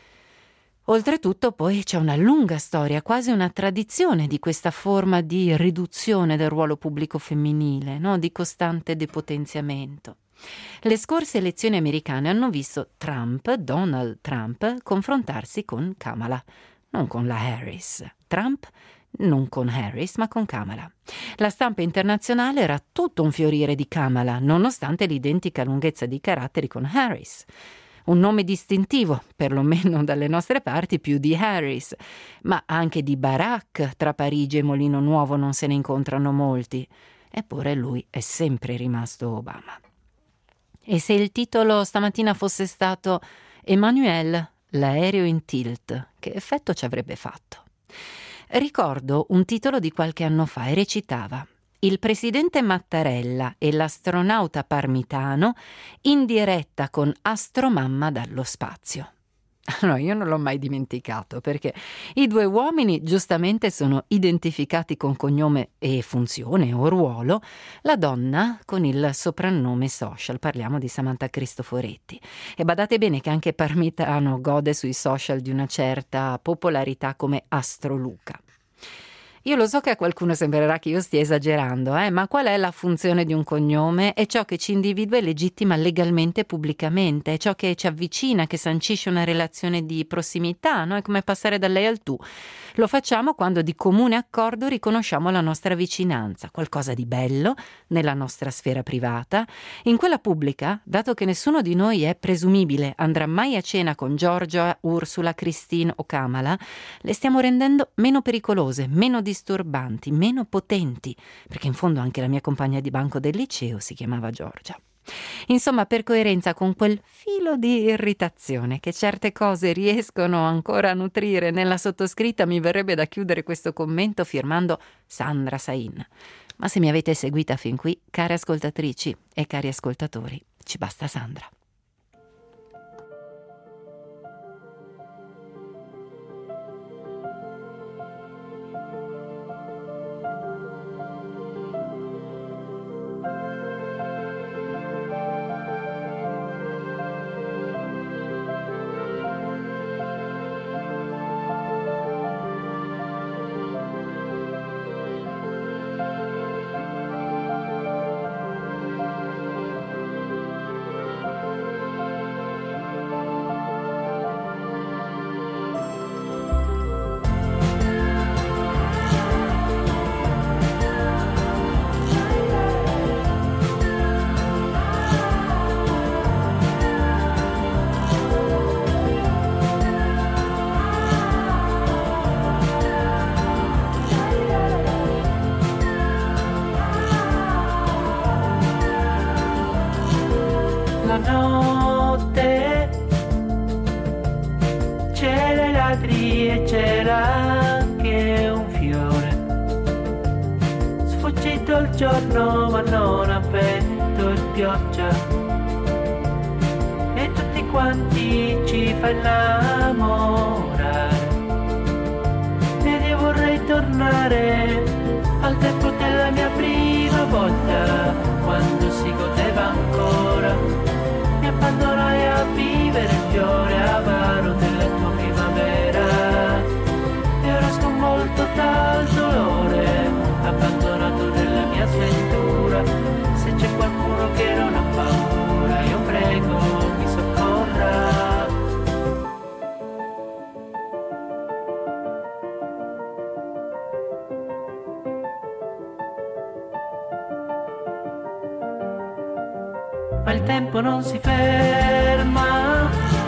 Oltretutto poi c'è una lunga storia, quasi una tradizione di questa forma di riduzione del ruolo pubblico femminile, no? Di costante depotenziamento. Le scorse elezioni americane hanno visto Trump, Donald Trump, confrontarsi con Kamala, non con la Harris. Trump non con Harris, ma con Kamala. La stampa internazionale era tutto un fiorire di Kamala, nonostante l'identica lunghezza di caratteri con Harris. Un nome distintivo, perlomeno dalle nostre parti, più di Harris, ma anche di Barack tra Parigi e Molino Nuovo non se ne incontrano molti. Eppure lui è sempre rimasto Obama. E se il titolo stamattina fosse stato Emmanuel, l'aereo in tilt, che effetto ci avrebbe fatto? Ricordo un titolo di qualche anno fa e recitava: il presidente Mattarella e l'astronauta Parmitano in diretta con Astromamma dallo spazio. No, io non l'ho mai dimenticato, perché i due uomini giustamente sono identificati con cognome e funzione o ruolo, la donna con il soprannome social, parliamo di Samantha Cristoforetti. E badate bene che anche Parmitano gode sui social di una certa popolarità come Astro Luca. Io lo so che a qualcuno sembrerà che io stia esagerando, eh, ma qual è la funzione di un cognome? È ciò che ci individua e legittima legalmente e pubblicamente, è ciò che ci avvicina, che sancisce una relazione di prossimità, no? È come passare dal lei al tu. Lo facciamo quando di comune accordo riconosciamo la nostra vicinanza, qualcosa di bello nella nostra sfera privata. In quella pubblica, dato che nessuno di noi è presumibile andrà mai a cena con Giorgia, Ursula, Christine o Kamala, le stiamo rendendo meno pericolose, meno disturbanti, meno potenti, perché in fondo anche la mia compagna di banco del liceo si chiamava Giorgia. Insomma, per coerenza con quel filo di irritazione che certe cose riescono ancora a nutrire nella sottoscritta, mi verrebbe da chiudere questo commento firmando Sandra Sain. Ma se mi avete seguita fin qui, care ascoltatrici e cari ascoltatori, ci basta Sandra. quadri e c'era anche un fiore. Sfuggito il giorno ma non ha vento e pioggia, e tutti quanti ci fa innamorare. Ed io vorrei tornare al tempo della mia prima volta, quando si godeva ancora. Mi abbandonai a vivere il fiore avaro della tua primavera, e ora sconvolto dal dolore, abbandonato nella mia sventura. Se c'è qualcuno che non ha paura, io prego mi soccorra. Ma il tempo non si ferma,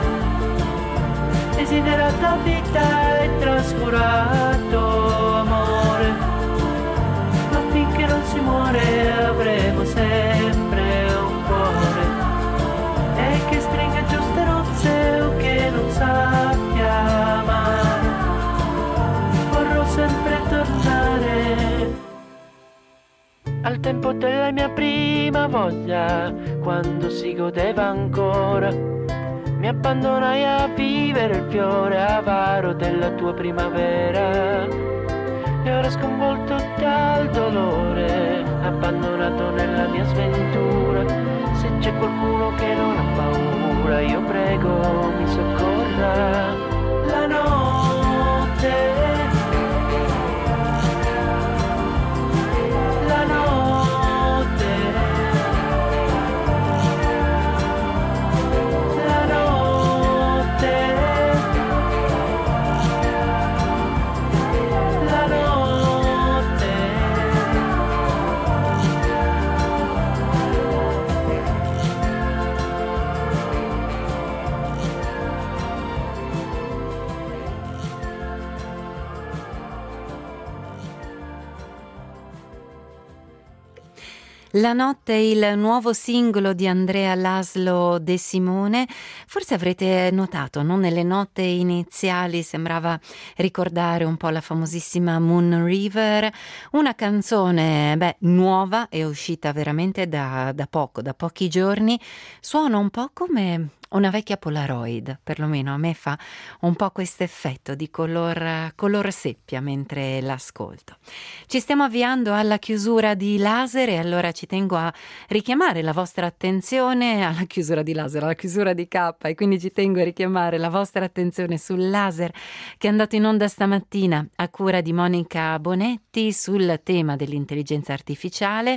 desiderata vita e trascurato amore, ma finché non si muore avremo sempre un cuore, e che stringa giuste nozze o che non sappia amare, vorrò sempre tornare al tempo della mia prima voglia, quando si godeva ancora. Mi abbandonai a vivere il fiore avaro della tua primavera, e ora sconvolto dal dolore, abbandonato nella mia sventura. Se c'è qualcuno che non ha paura, io prego mi soccorra. La notte, la notte, la notte, la notte. La notte è il nuovo singolo di Andrea Laszlo De Simone. Forse avrete notato, no? Nelle note iniziali sembrava ricordare un po' la famosissima Moon River, una canzone beh, nuova, è uscita veramente da, da poco, da pochi giorni. Suona un po' come una vecchia Polaroid, perlomeno a me fa un po' questo effetto di color, color seppia mentre l'ascolto. Ci stiamo avviando alla chiusura di Laser, e allora ci tengo a richiamare la vostra attenzione alla chiusura di Laser, alla chiusura di K, e quindi ci tengo a richiamare la vostra attenzione sul Laser che è andato in onda stamattina a cura di Monica Bonetti sul tema dell'intelligenza artificiale,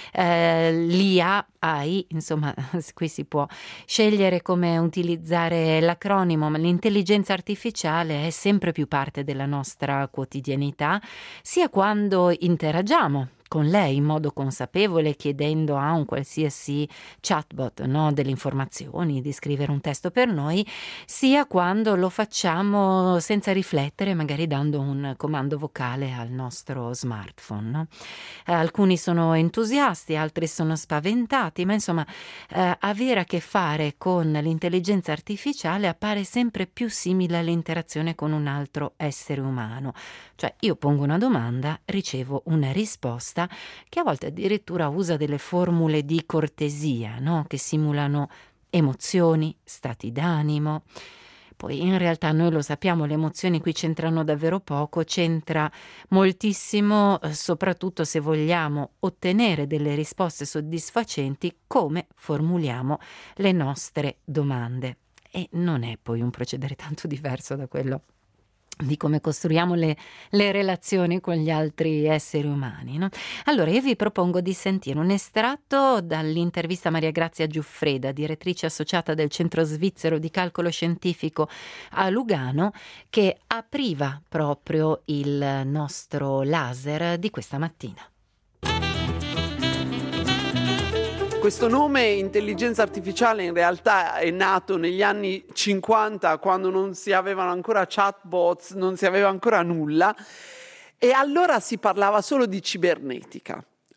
eh, l'I A, A I, insomma qui si può scegliere come utilizzare l'acronimo, ma l'intelligenza artificiale è sempre più parte della nostra quotidianità, sia quando interagiamo con lei in modo consapevole, chiedendo a un qualsiasi chatbot, no, delle informazioni, di scrivere un testo per noi, sia quando lo facciamo senza riflettere, magari dando un comando vocale al nostro smartphone, no? Eh, alcuni sono entusiasti, altri sono spaventati, ma insomma eh, avere a che fare con l'intelligenza artificiale appare sempre più simile all'interazione con un altro essere umano. Cioè io pongo una domanda, ricevo una risposta che a volte addirittura usa delle formule di cortesia, no? Che simulano emozioni, stati d'animo. Poi in realtà noi lo sappiamo, le emozioni qui c'entrano davvero poco, c'entra moltissimo, eh, soprattutto se vogliamo ottenere delle risposte soddisfacenti, come formuliamo le nostre domande. E non è poi un procedere tanto diverso da quello di come costruiamo le, le relazioni con gli altri esseri umani, no? Allora io vi propongo di sentire un estratto dall'intervista a Maria Grazia Giuffreda, direttrice associata del Centro Svizzero di Calcolo Scientifico a Lugano, che apriva proprio il nostro laser di questa mattina. Questo nome intelligenza artificiale in realtà è nato negli anni cinquanta, quando non si avevano ancora chatbots, non si aveva ancora nulla, e allora si parlava solo di cibernetica.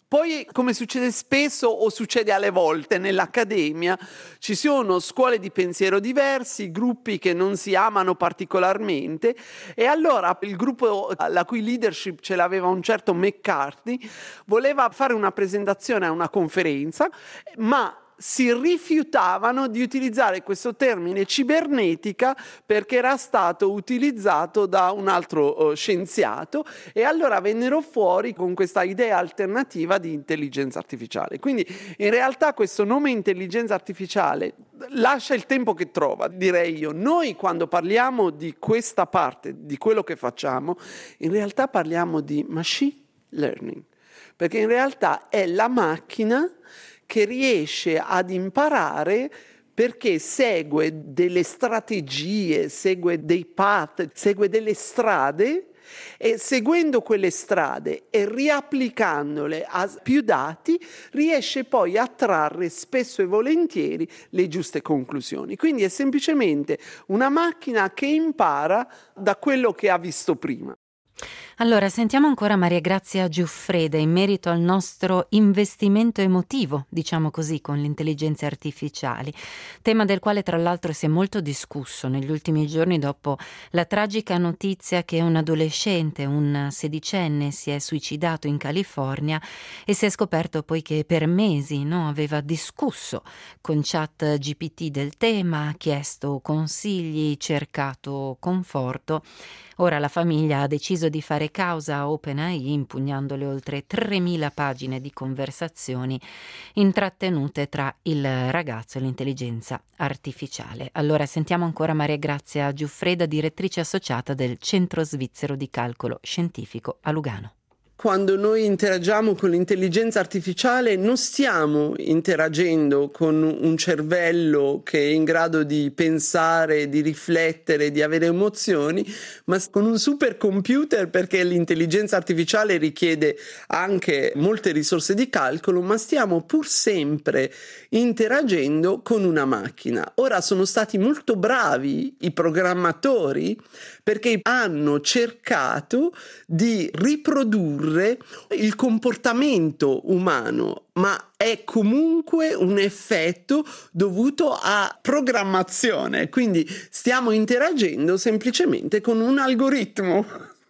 Poi, come succede spesso o succede alle volte nell'accademia, ci sono scuole di pensiero diversi, gruppi che non si amano particolarmente, e allora il gruppo la cui leadership ce l'aveva un certo McCarthy voleva fare una presentazione a una conferenza, ma si rifiutavano di utilizzare questo termine cibernetica perché era stato utilizzato da un altro uh, scienziato, e allora vennero fuori con questa idea alternativa di intelligenza artificiale. Quindi in realtà questo nome intelligenza artificiale lascia il tempo che trova, direi io. Noi quando parliamo di questa parte, di quello che facciamo, in realtà parliamo di machine learning, perché in realtà è la macchina che riesce ad imparare perché segue delle strategie, segue dei path, segue delle strade, e seguendo quelle strade e riapplicandole a più dati riesce poi a trarre spesso e volentieri le giuste conclusioni. Quindi è semplicemente una macchina che impara da quello che ha visto prima. Allora, sentiamo ancora Maria Grazia Giuffreda in merito al nostro investimento emotivo, diciamo così, con le intelligenze artificiali, tema del quale tra l'altro si è molto discusso negli ultimi giorni dopo la tragica notizia che un adolescente, un sedicenne, si è suicidato in California, e si è scoperto poi che per mesi, no, aveva discusso con Chat G P T del tema, ha chiesto consigli, cercato conforto. Ora la famiglia ha deciso di fare causa a OpenAI, impugnando le oltre tremila pagine di conversazioni intrattenute tra il ragazzo e l'intelligenza artificiale. Allora sentiamo ancora Maria Grazia Giuffreda, direttrice associata del Centro Svizzero di Calcolo Scientifico a Lugano. Quando noi interagiamo con l'intelligenza artificiale non stiamo interagendo con un cervello che è in grado di pensare, di riflettere, di avere emozioni, ma con un supercomputer, perché l'intelligenza artificiale richiede anche molte risorse di calcolo, ma stiamo pur sempre interagendo con una macchina. Ora sono stati molto bravi i programmatori perché hanno cercato di riprodurre il comportamento umano, ma è comunque un effetto dovuto a programmazione, quindi stiamo interagendo semplicemente con un algoritmo.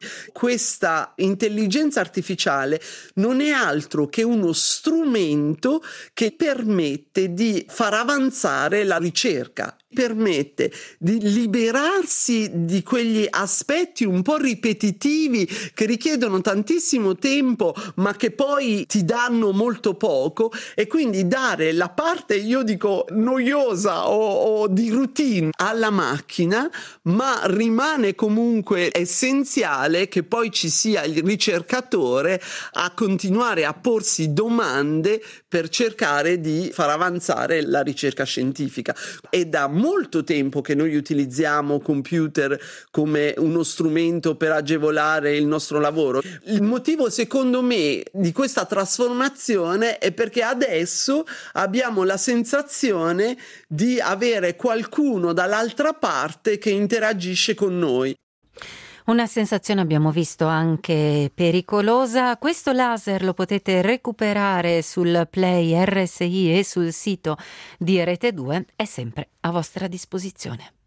Questa intelligenza artificiale non è altro che uno strumento che permette di far avanzare la ricerca, permette di liberarsi di quegli aspetti un po' ripetitivi che richiedono tantissimo tempo ma che poi ti danno molto poco, e quindi dare la parte, io dico, noiosa o, o di routine alla macchina, ma rimane comunque essenziale che poi ci sia il ricercatore a continuare a porsi domande per cercare di far avanzare la ricerca scientifica. È da molto tempo che noi utilizziamo computer come uno strumento per agevolare il nostro lavoro. Il motivo, secondo me, di questa trasformazione è perché adesso abbiamo la sensazione di avere qualcuno dall'altra parte che interagisce con noi. Una sensazione, abbiamo visto, anche pericolosa. Questo laser lo potete recuperare sul Play R S I e sul sito di Rete due, è sempre a vostra disposizione.